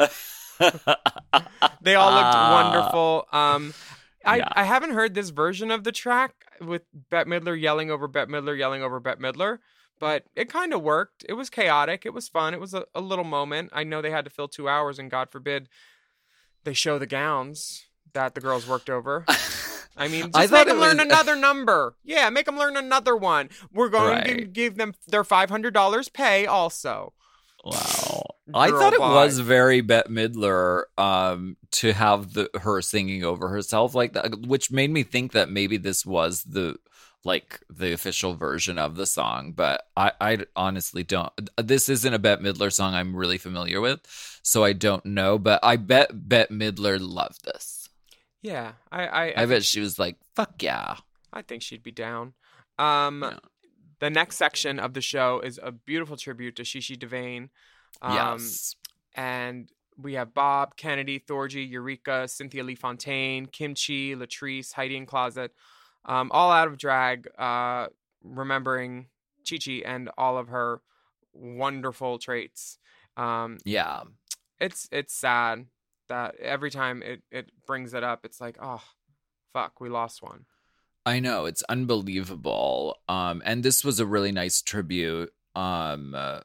They all looked wonderful. I haven't heard this version of the track with Bette Midler yelling over Bette Midler, yelling over Bette Midler, but it kind of worked. It was chaotic. It was fun. It was a little moment. I know they had to fill 2 hours, and God forbid they show the gowns that the girls worked over. I mean, just make them learn another number. Yeah, make them learn another one. We're going to give them their $500 pay also. Wow. I thought it was very Bette Midler to have her singing over herself like that, which made me think that maybe this was the official version of the song, but I honestly don't. This isn't a Bette Midler song I'm really familiar with, so I don't know, but I bet Bette Midler loved this. Yeah, I bet she was like, fuck yeah. I think she'd be down. The next section of the show is a beautiful tribute to Shishi Devane. Yes. And we have Bob, Kennedy, Thorgy, Eureka, Cynthia Lee Fontaine, Kimchi, Latrice, Heidi in Closet, all out of drag, remembering Chi-Chi and all of her wonderful traits. Yeah. It's sad that every time it brings it up, it's like, oh, fuck, we lost one. I know, it's unbelievable. And this was a really nice tribute. I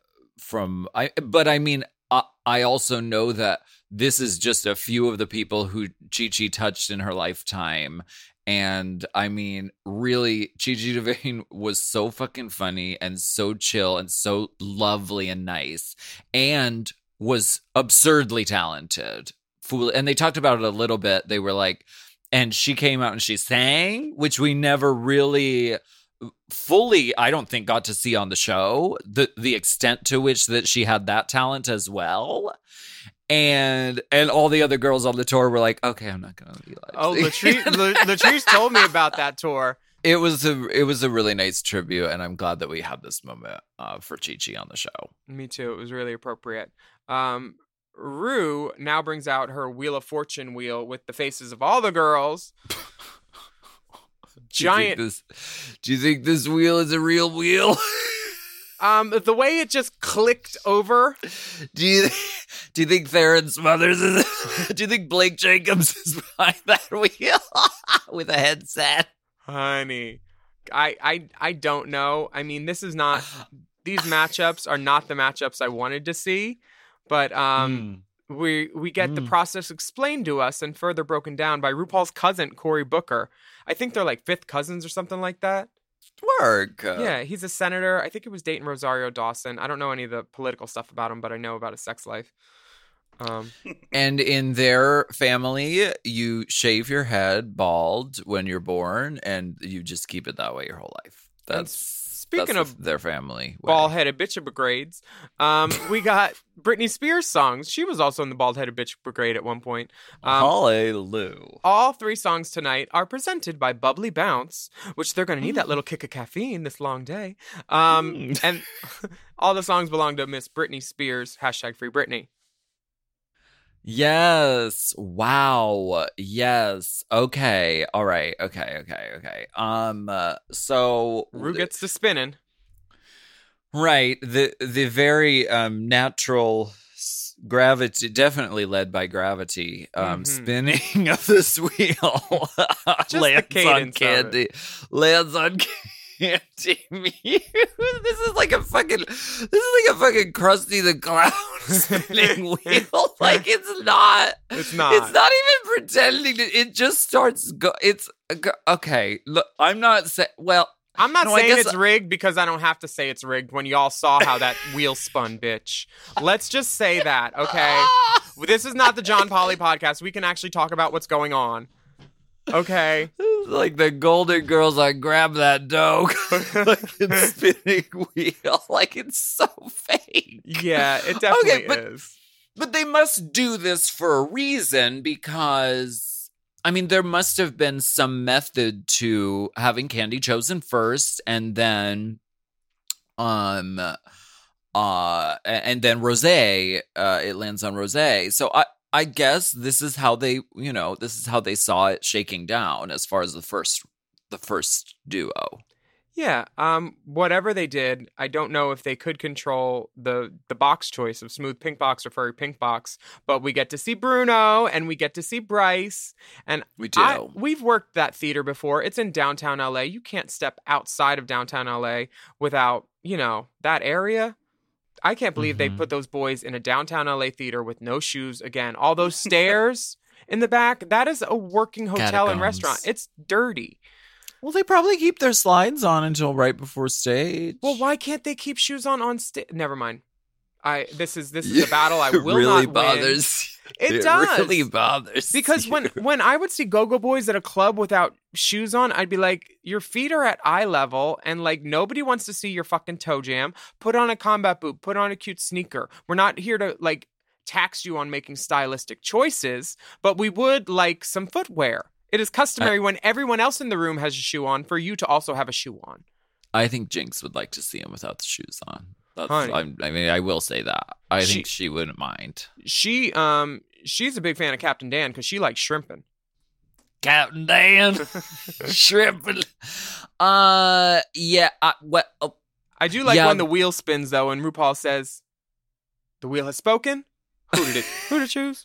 also know that this is just a few of the people who Chi-Chi touched in her lifetime. And I mean, really, Chi-Chi Devane was so fucking funny and so chill and so lovely and nice and was absurdly talented. And they talked about it a little bit. They were like, and she came out and she sang, which we never really fully, I don't think, got to see on the show, the extent to which that she had that talent as well. And all the other girls on the tour were like, okay, I'm not going to be like, oh, Latrice told me about that tour. It was a really nice tribute, and I'm glad that we had this moment for Chi-Chi on the show. Me too. It was really appropriate. Rue now brings out her Wheel of Fortune wheel with the faces of all the girls. Giant. Do you think this wheel is a real wheel? The way it just clicked over. Do you think Theron Smothers is? Do you think Blake Jacobs is behind that wheel with a headset? Honey, I don't know. I mean, this is not. These matchups are not the matchups I wanted to see, but we get the process explained to us and further broken down by RuPaul's cousin Cory Booker. I think they're like fifth cousins or something like that. Work. Yeah, he's a senator. I think it was dating Rosario Dawson. I don't know any of the political stuff about him, but I know about his sex life. And in their family, you shave your head bald when you're born, and you just keep it that way your whole life. Speaking of their family, bald-headed bitch brigades, we got Britney Spears songs. She was also in the bald-headed bitch brigade at one point. Hallelujah. All 3 songs tonight are presented by Bubbly Bounce, which they're going to need that little kick of caffeine this long day. And all the songs belong to Miss Britney Spears, #FreeBritney. Yes. Wow. Yes. Okay. All right. Okay. So Rue gets to spinning. Right. The very natural gravity, definitely led by gravity, spinning of this wheel lands on Candy Muse. This is like a fucking Krusty the Clown spinning wheel. Like it's not even pretending to. It just starts. Okay. Look, I'm not saying. Well, I'm not saying it's rigged because I don't have to say it's rigged when y'all saw how that wheel spun, bitch. Let's just say that, okay? This is not the John Polly podcast. We can actually talk about what's going on. Okay. Like the Golden Girls, I grab that dough like it's spinning wheel. Like it's so fake. Yeah, it definitely is. But they must do this for a reason because, I mean, there must have been some method to having Candy chosen first and then and then Rosé, it lands on Rosé. So I guess this is how they saw it shaking down as far as the first duo. Yeah, whatever they did, I don't know if they could control the box choice of smooth pink box or furry pink box, but we get to see Bruno and we get to see Bryce. And we do. We've worked that theater before. It's in downtown LA. You can't step outside of downtown LA without, that area. I can't believe they put those boys in a downtown LA theater with no shoes. Again, all those stairs in the back, that is a working hotel and restaurant. It's dirty. Well, they probably keep their slides on until right before stage. Well, why can't they keep shoes on stage? Never mind. This is a battle I will really not bothers. Win. It does. Really bothers. Because when I would see Go-Go Boys at a club without shoes on, I'd be like, your feet are at eye level, and like nobody wants to see your fucking toe jam. Put on a combat boot. Put on a cute sneaker. We're not here to like tax you on making stylistic choices, but we would like some footwear. It is customary when everyone else in the room has a shoe on for you to also have a shoe on. I think Jinx would like to see him without the shoes on. Honey, I will say that. I think she wouldn't mind. She's a big fan of Captain Dan because she likes shrimping. Captain Dan, shrimping. Yeah. I do like when the wheel spins though, and RuPaul says, "The wheel has spoken." Who did it choose?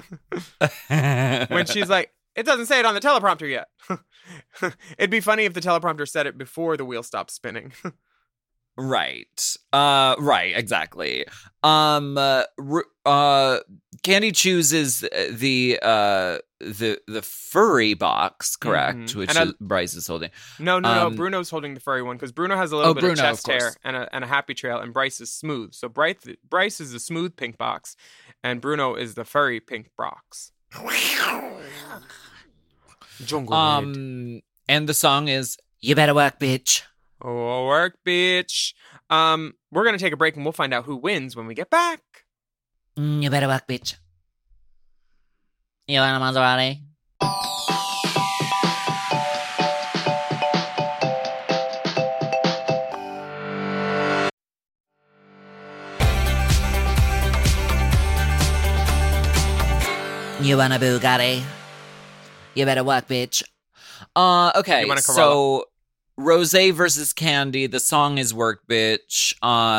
When she's like, it doesn't say it on the teleprompter yet. It'd be funny if the teleprompter said it before the wheel stopped spinning. Right. Right, exactly. Candy chooses the furry box, correct? Which Bryce is holding. No. Bruno's holding the furry one because Bruno has a little bit of chest hair and a happy trail, and Bryce is smooth. So Bryce is the smooth pink box, and Bruno is the furry pink box. And the song is "You Better Work, Bitch." Oh, work, bitch. We're gonna take a break and we'll find out who wins when we get back. You better work, bitch. You want a Maserati? You want a Bugatti? You better work, bitch. Okay, so Rosé versus Candy. The song is "Work, Bitch."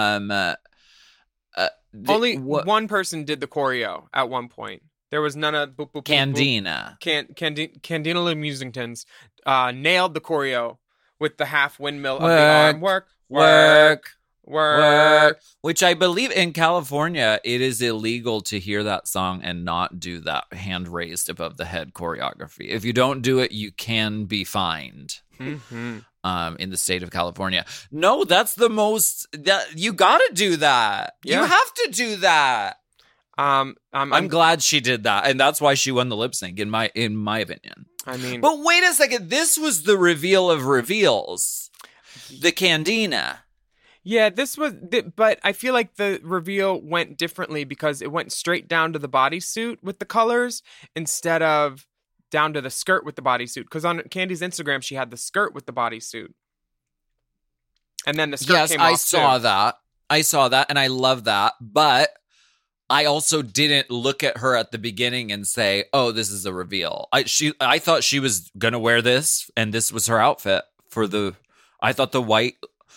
Only one person did the choreo at one point. There was none of Candina. Candina Musingtons nailed the choreo with the half windmill of the arm. Work. Which I believe in California, it is illegal to hear that song and not do that hand raised above the head choreography. If you don't do it, you can be fined. In the state of California. No, that's the most. You gotta do that. Yeah. You have to do that. I'm glad she did that, and that's why she won the lip sync. In my opinion. I mean, but wait a second. This was the reveal of reveals. The Candina. Yeah, but I feel like the reveal went differently because it went straight down to the bodysuit with the colors instead of down to the skirt with the bodysuit. Because on Candy's Instagram, she had the skirt with the bodysuit. And then the skirt came off. Yes, I saw that, and I love that. But I also didn't look at her at the beginning and say, oh, this is a reveal. I thought she was going to wear this, and this was her outfit for I thought the white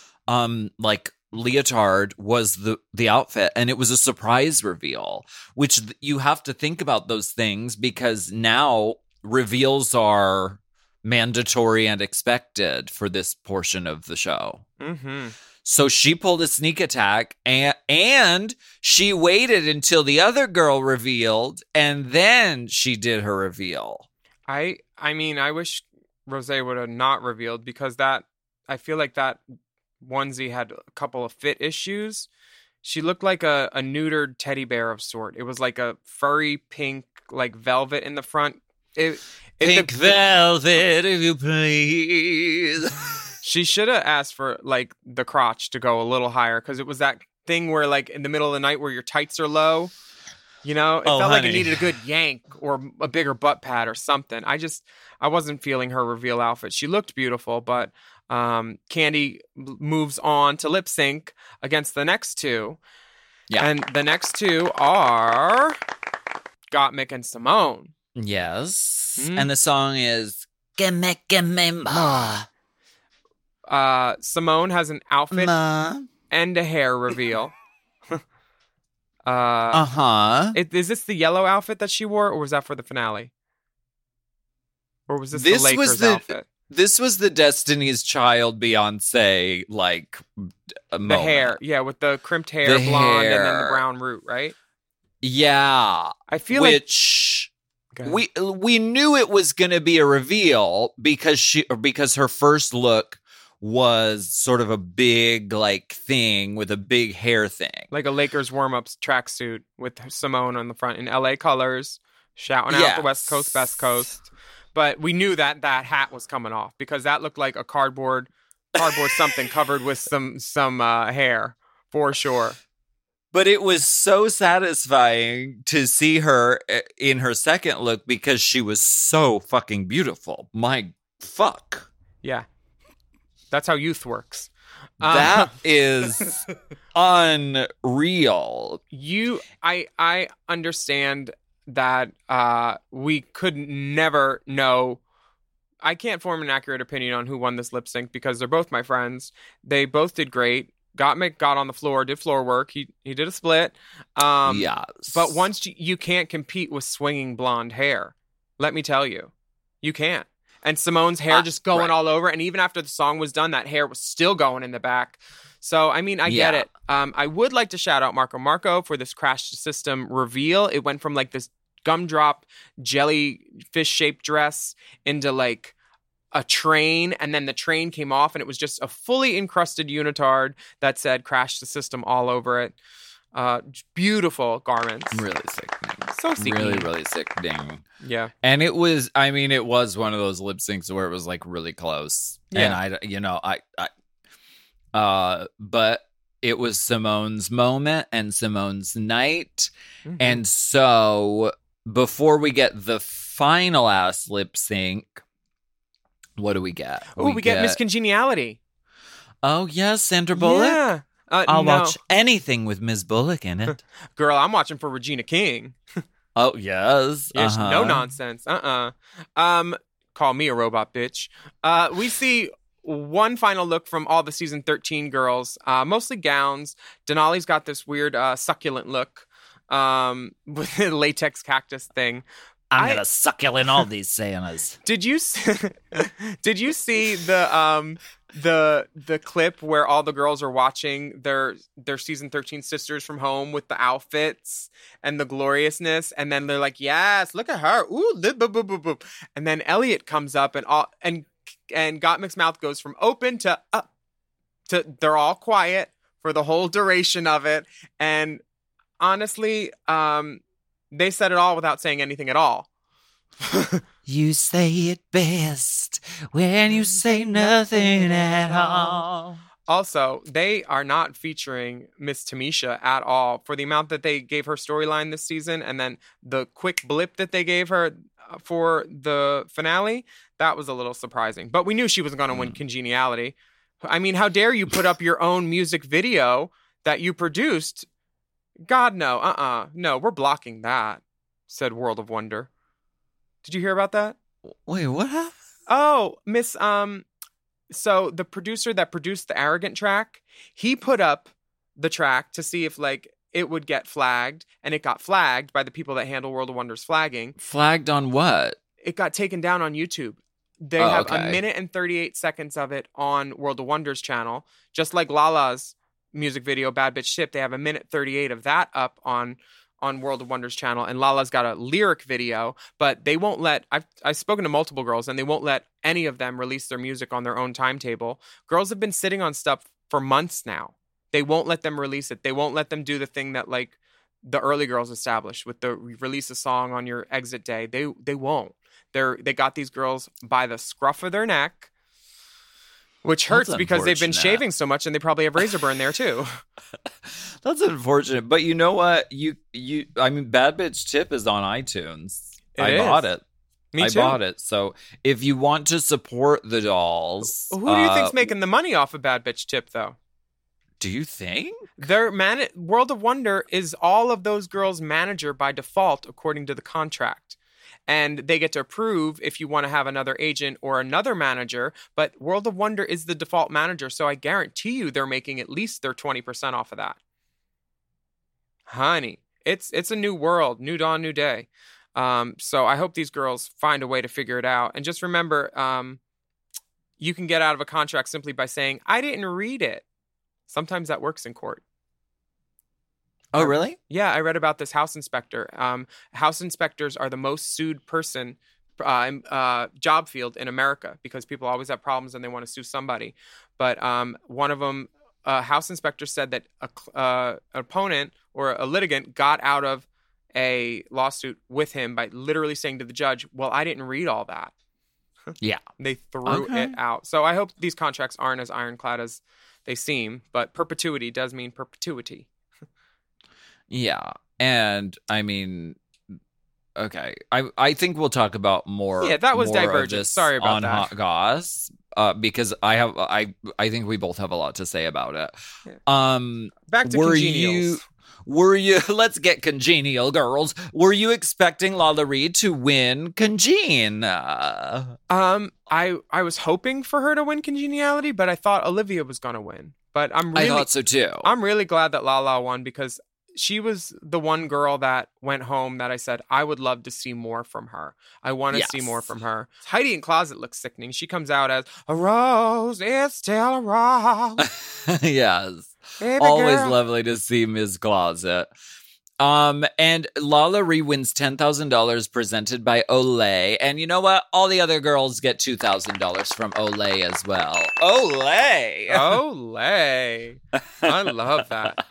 leotard was the outfit, and it was a surprise reveal, which you have to think about those things because now reveals are mandatory and expected for this portion of the show. So she pulled a sneak attack and she waited until the other girl revealed and then she did her reveal. I mean, I wish Rosé would have not revealed because I feel like that onesie had a couple of fit issues. She looked like a neutered teddy bear of sort. It was like a furry pink, like velvet in the front. Pink velvet, if you please. She should have asked for like the crotch to go a little higher because it was that thing where like in the middle of the night where your tights are low. You know, it felt like it needed a good yank or a bigger butt pad or something. I wasn't feeling her reveal outfit. She looked beautiful, but Candy moves on to lip sync against the next two. Yeah. And the next two are Gottmik and Simone. Yes. And the song is Gimme, Gimme More. Simone has an outfit and a hair reveal. Is this the yellow outfit that she wore, or was that for the finale? Or was this the Lakers outfit? This was the Destiny's Child Beyonce, like, moment. The hair. Yeah, with the crimped hair, blonde, and then the brown root, right? Yeah. I feel we knew it was going to be a reveal because her first look was sort of a big, like, thing with a big hair thing. Like a Lakers warm-ups tracksuit with Simone on the front in LA colors, shouting out the West Coast, Best Coast. But we knew that hat was coming off because that looked like a cardboard something covered with some hair, for sure. But it was so satisfying to see her in her second look because she was so fucking beautiful. My fuck. Yeah. That's how youth works. That is unreal. I understand that we could never know. I can't form an accurate opinion on who won this lip sync because they're both my friends. They both did great. Gottmik got on the floor, did floor work. He did a split. Yes. But once you can't compete with swinging blonde hair. Let me tell you. You can't. And Simone's hair just going all over. And even after the song was done, that hair was still going in the back. So, I mean, I get it. I would like to shout out Marco Marco for this Crash the System reveal. It went from like this gumdrop jellyfish-shaped dress into like a train. And then the train came off and it was just a fully encrusted unitard that said Crash the System all over it. Beautiful garments. Really sickening. So sickening. Really sickening. Yeah. And it was one of those lip syncs where it was like really close. Yeah. And but it was Simone's moment and Simone's night. Mm-hmm. And so before we get the final ass lip sync, what do we get? We get Miss Congeniality. Oh, yes, Sandra Bullock? Yeah. I'll watch anything with Ms. Bullock in it. Girl, I'm watching for Regina King. Oh, yes. No nonsense. Call me a robot, bitch. We see one final look from all the season 13 girls, mostly gowns. Denali's got this weird succulent look with the latex cactus thing. I'm gonna succulent all these Santas. Did you see the clip where all the girls are watching their season 13 sisters from home with the outfits and the gloriousness, and then they're like, "Yes, look at her!" Ooh, and then Elliot comes up and Gottmik's mouth goes from open to up to they're all quiet for the whole duration of it, and honestly, they said it all without saying anything at all. You say it best when you say nothing at all. Also, they are not featuring Miss Tamisha at all for the amount that they gave her storyline this season, and then the quick blip that they gave her for the finale. That was a little surprising. But we knew she was going to win Congeniality. I mean, how dare you put up your own music video that you produced? God, no. No, we're blocking that, said World of Wonder. Did you hear about that? Wait, what happened? Oh, so the producer that produced the Arrogant track, he put up the track to see if, like, it would get flagged, and it got flagged by the people that handle World of Wonder's flagging. Flagged on what? It got taken down on YouTube. They have a minute and 38 seconds of it on World of Wonder's channel, just like Lala's music video, Bad Bitch Ship. They have a minute 38 of that up on World of Wonder's channel, and Lala's got a lyric video, but they won't let, I've spoken to multiple girls, and they won't let any of them release their music on their own timetable. Girls have been sitting on stuff for months now. They won't let them release it. They won't let them do the thing that, like, the early girls established with the release a song on your exit day. They won't. They got these girls by the scruff of their neck. Which hurts because they've been shaving so much and they probably have razor burn there too. That's unfortunate. But you know what? I mean, Bad Bitch Tip is on iTunes. I bought it. Me too. I bought it. So if you want to support the dolls. Who do you think's making the money off of Bad Bitch Tip, though? Do you think? World of Wonder is all of those girls' manager by default, according to the contract. And they get to approve if you want to have another agent or another manager. But World of Wonder is the default manager. So I guarantee you they're making at least their 20% off of that. Honey, it's a new world, new dawn, new day. So I hope these girls find a way to figure it out. And just remember, you can get out of a contract simply by saying, I didn't read it. Sometimes that works in court. Oh, really? Yeah, I read about this house inspector. House inspectors are the most sued person job field in America because people always have problems and they want to sue somebody. But one of them, a house inspector said that an opponent or a litigant got out of a lawsuit with him by literally saying to the judge, well, I didn't read all that. Yeah. They threw it out. So I hope these contracts aren't as ironclad as they seem, but perpetuity does mean perpetuity. Yeah. And I mean, okay. I think we'll talk about more. Yeah, that was Divergent. Sorry about that. Hot Goss, because I think we both have a lot to say about it. Yeah. Back to Congenials. Were you, let's get congenial, girls. Were you expecting Lala Reed to win Congene? I was hoping for her to win Congeniality, but I thought Olivia was going to win. But I thought so too. I'm really glad that Lala won because she was the one girl that went home that I said, I would love to see more from her. I want to see more from her. Heidi in Closet looks sickening. She comes out as a rose, it's still a rose. Yes. Baby Always girl. lovely to see Ms. Closet. And Lala Ree wins $10,000 presented by Olay. And you know what? All the other girls get $2,000 from Olay as well. Olay! Olay. I love that.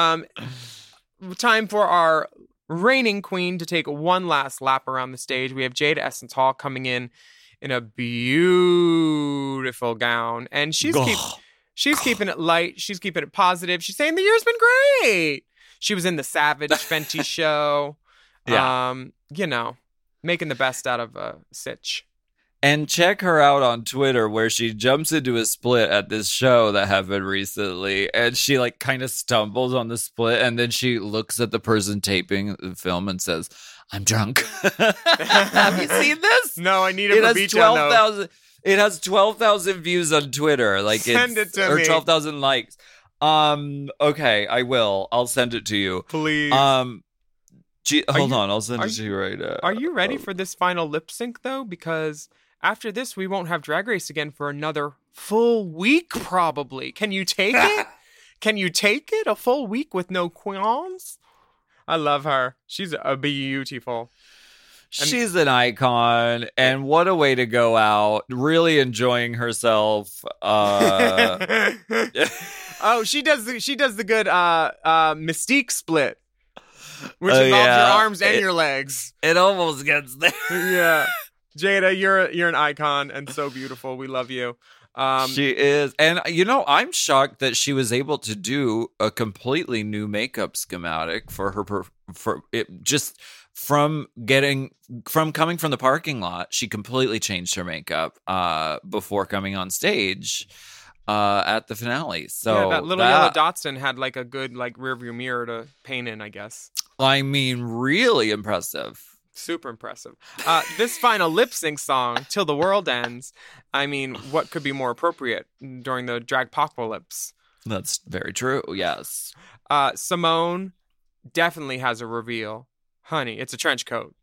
Time for our reigning queen to take one last lap around the stage. We have Jada Essence Hall coming in a beautiful gown. And she's keeping it light. She's keeping it positive. She's saying the year's been great. She was in the Savage Fenty show. Yeah. Making the best out of a sitch. And check her out on Twitter where she jumps into a split at this show that happened recently. And she like kind of stumbles on the split. And then she looks at the person taping the film and says, I'm drunk. Have you seen this? No, I need it for beach 12,000. It has 12,000 views on Twitter. Like send it to me. Or 12,000 likes. Okay, I will. I'll send it to you. Please. Hold on. I'll send it to you right now. Are you ready for this final lip sync, though? Because after this, we won't have Drag Race again for another full week, probably. Can you take it? Can you take it? A full week with no queens? I love her. She's a beautiful. She's an icon, and what a way to go out. Really enjoying herself. Oh, she does the good Mystique split. Which involves your arms and your legs. It almost gets there. Yeah. Jada, you're an icon and so beautiful. We love you. She is. And, I'm shocked that she was able to do a completely new makeup schematic for her, for it just from coming from the parking lot. She completely changed her makeup before coming on stage at the finale. So that little yellow Datsun had like a good rear view mirror to paint in, I guess. I mean, really impressive. Super impressive. This final lip sync song, Till the World Ends, I mean, what could be more appropriate during the Dragpocalypse? That's very true, yes. Simone definitely has a reveal. Honey, it's a trench coat.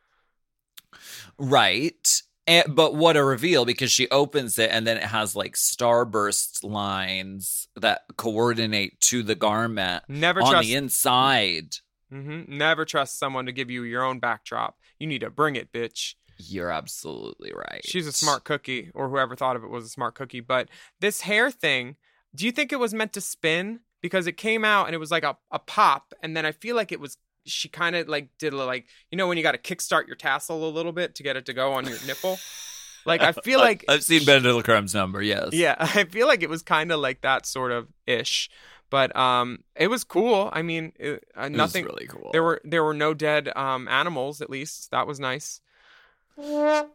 Right. But what a reveal, because she opens it and then it has like starburst lines that coordinate to the garment the inside. Mm-hmm. Never trust someone to give you your own backdrop. You need to bring it, bitch. You're absolutely right. She's a smart cookie, or whoever thought of it was a smart cookie. But this hair thing, do you think it was meant to spin? Because it came out and it was like a pop, and then I feel like it was, she kind of like did a, like, when you got to kickstart your tassel a little bit to get it to go on your nipple. Like, I feel like I've seen Ben de la Creme's number. Yes. Yeah, I feel like it was kind of like that sort of ish, but it was cool. I mean, nothing. It was really cool. There were no dead animals. At least that was nice. No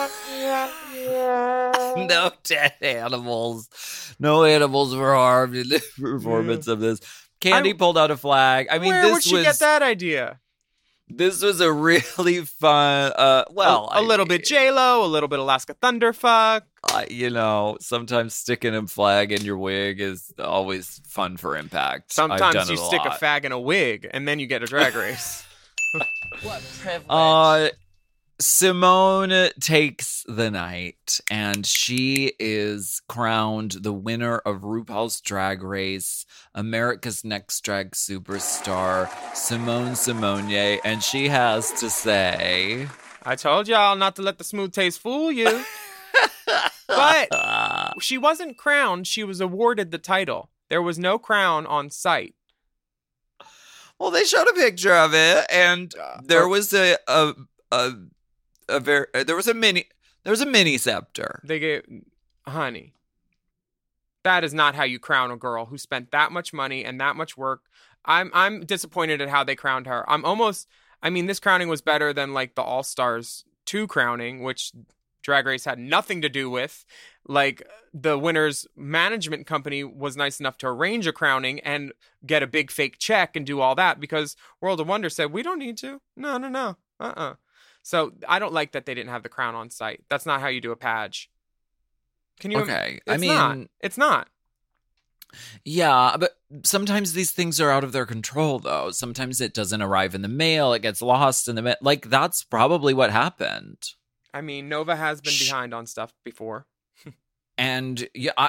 dead animals. No animals were harmed in the performance of this. Candy pulled out a flag. I mean, where would she get that idea? This was a really fun. A little bit J-Lo, a little bit Alaska Thunderfuck. Sometimes sticking a flag in your wig is always fun for impact. Sometimes you stick a fag in a wig and then you get a drag race. What privilege. Simone takes the night, and she is crowned the winner of RuPaul's Drag Race, America's Next Drag Superstar, Simone Simonier, and she has to say, I told y'all not to let the smooth taste fool you. But she wasn't crowned, she was awarded the title. There was no crown on site. Well, they showed a picture of it, and there was a mini scepter. They gave, honey, that is not how you crown a girl who spent that much money and that much work. I'm disappointed at how they crowned her. This crowning was better than like the All Stars 2 crowning, which Drag Race had nothing to do with. Like, the winner's management company was nice enough to arrange a crowning and get a big fake check and do all that because World of Wonder said, we don't need to. No. So I don't like that they didn't have the crown on site. That's not how you do a page. Can you? Okay. It's not. Yeah, but sometimes these things are out of their control, though. Sometimes it doesn't arrive in the mail. It gets lost in the mail. Like, that's probably what happened. I mean, Nova has been behind on stuff before. And yeah,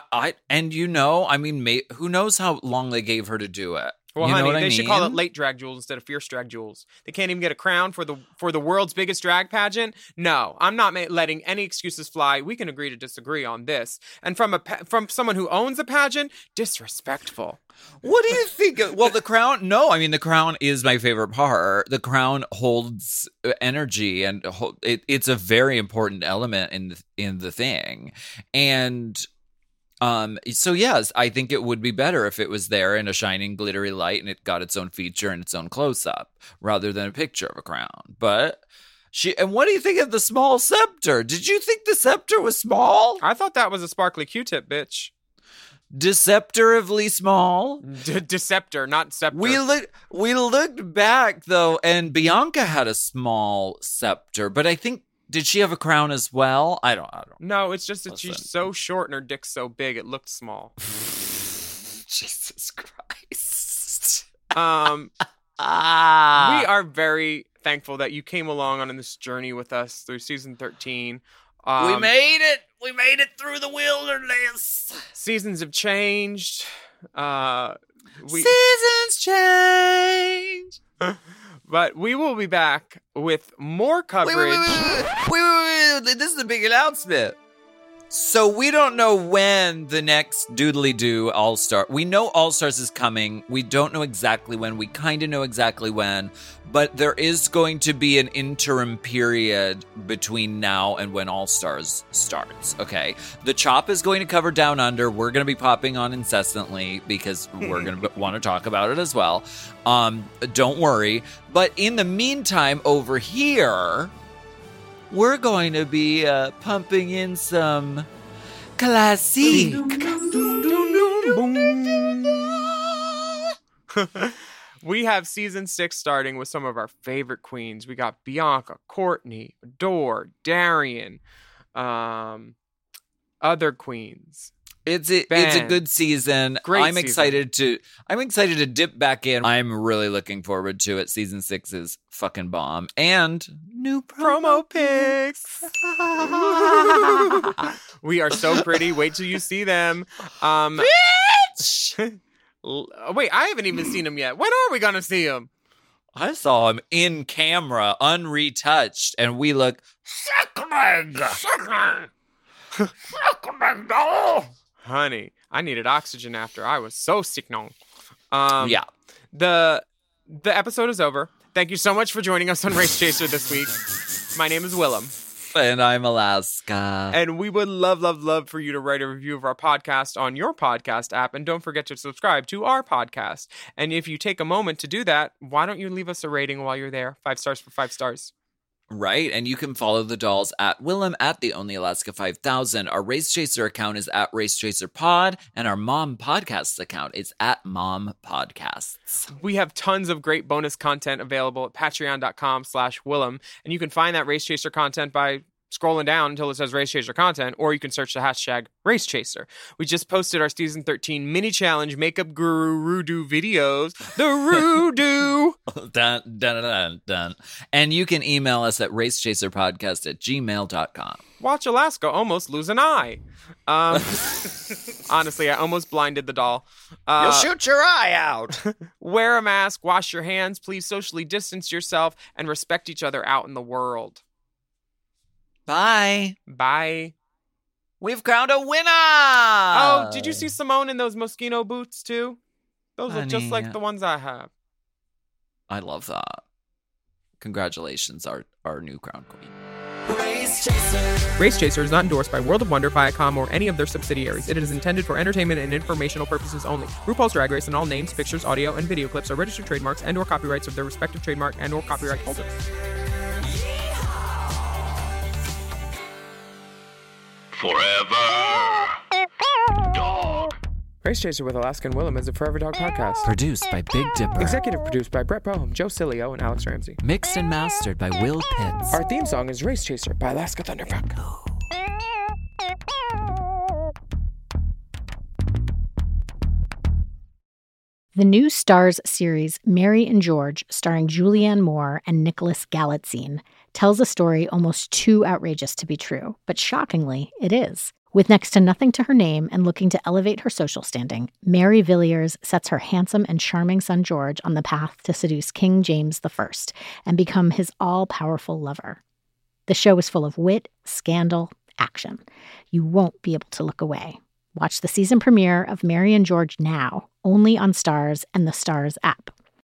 who knows how long they gave her to do it? Well, honey, they should call it late drag jewels instead of fierce drag jewels. They can't even get a crown for the world's biggest drag pageant. No, I'm not letting any excuses fly. We can agree to disagree on this. And from someone who owns a pageant, disrespectful. What do you think? Well, the crown. No, I mean the crown is my favorite part. The crown holds energy, and it's a very important element in the thing, and. So yes, I think it would be better if it was there in a shining, glittery light and it got its own feature and its own close-up rather than a picture of a crown. But and what do you think of the small scepter? Did you think the scepter was small? I thought that was a sparkly Q-tip, bitch. Deceptively small? Deceptor, not scepter. We looked back, though, and Bianca had a small scepter, but I think did she have a crown as well? I don't. No, it's just that she's so short and her dick's so big, it looked small. Jesus Christ. We are very thankful that you came along on this journey with us through season 13. We made it. We made it through the wilderness. Seasons have changed. Seasons change. But we will be back with more coverage. Wait. This is a big announcement. So we don't know when the next Doodly-Doo All-Star. We know All-Stars is coming. We don't know exactly when. We kind of know exactly when. But there is going to be an interim period between now and when All-Stars starts, okay? The Chop is going to cover Down Under. We're going to be popping on incessantly because we're going to want to talk about it as well. Don't worry. But in the meantime, over here, we're going to be pumping in some classique. We have season 6 starting with some of our favorite queens. We got Bianca, Courtney, Adore, Darian, other queens. It's a good season. I'm excited to dip back in. I'm really looking forward to it. Season 6 is fucking bomb. And new promo pics. We are so pretty. Wait till you see them. Bitch! Wait, I haven't even seen them yet. When are we going to see them? I saw him in camera, unretouched, and we look sickening. Honey, I needed oxygen after I was so sick. Yeah. The episode is over. Thank you so much for joining us on Race Chaser this week. My name is Willem. And I'm Alaska. And we would love for you to write a review of our podcast on your podcast app. And don't forget to subscribe to our podcast. And if you take a moment to do that, why don't you leave us a rating while you're there? 5 stars for 5 stars. Right, and you can follow the dolls at Willem at the Only Alaska 5000. Our Race Chaser account is at Race Chaser Pod, and our Mom Podcasts account is at Mom Podcasts. We have tons of great bonus content available at patreon.com/Willem, and you can find that Race Chaser content by scrolling down until it says Race Chaser content, or you can search the hashtag Race Chaser. We just posted our season 13 mini challenge makeup guru Rudu videos. The Rudu! Dun, dun, dun, dun. And you can email us at racechaserpodcast@gmail.com. Watch Alaska almost lose an eye. Honestly, I almost blinded the doll. You'll shoot your eye out. Wear a mask, wash your hands, please socially distance yourself, and respect each other out in the world. Bye. Bye. We've crowned a winner. Oh, did you see Simone in those Moschino boots too? Those look just like the ones I have. I love that. Congratulations, our new crown queen. Race Chaser. Race Chaser is not endorsed by World of Wonder, Viacom, or any of their subsidiaries. It is intended for entertainment and informational purposes only. RuPaul's Drag Race and all names, pictures, audio, and video clips are registered trademarks and/or copyrights of their respective trademark and/or copyright holders. Forever Dog. Race Chaser with Alaska and Willem is a Forever Dog podcast. Produced by Big Dipper. Executive produced by Brett Boehm, Joe Cilio, and Alex Ramsey. Mixed and mastered by Will Pitts. Our theme song is Race Chaser by Alaska Thunderfuck. The new Starz series, Mary and George, starring Julianne Moore and Nicholas Galitzine, tells a story almost too outrageous to be true, but shockingly, it is. With next to nothing to her name and looking to elevate her social standing, Mary Villiers sets her handsome and charming son George on the path to seduce King James I and become his all-powerful lover. The show is full of wit, scandal, action. You won't be able to look away. Watch the season premiere of Mary and George now, only on Starz and the Starz app.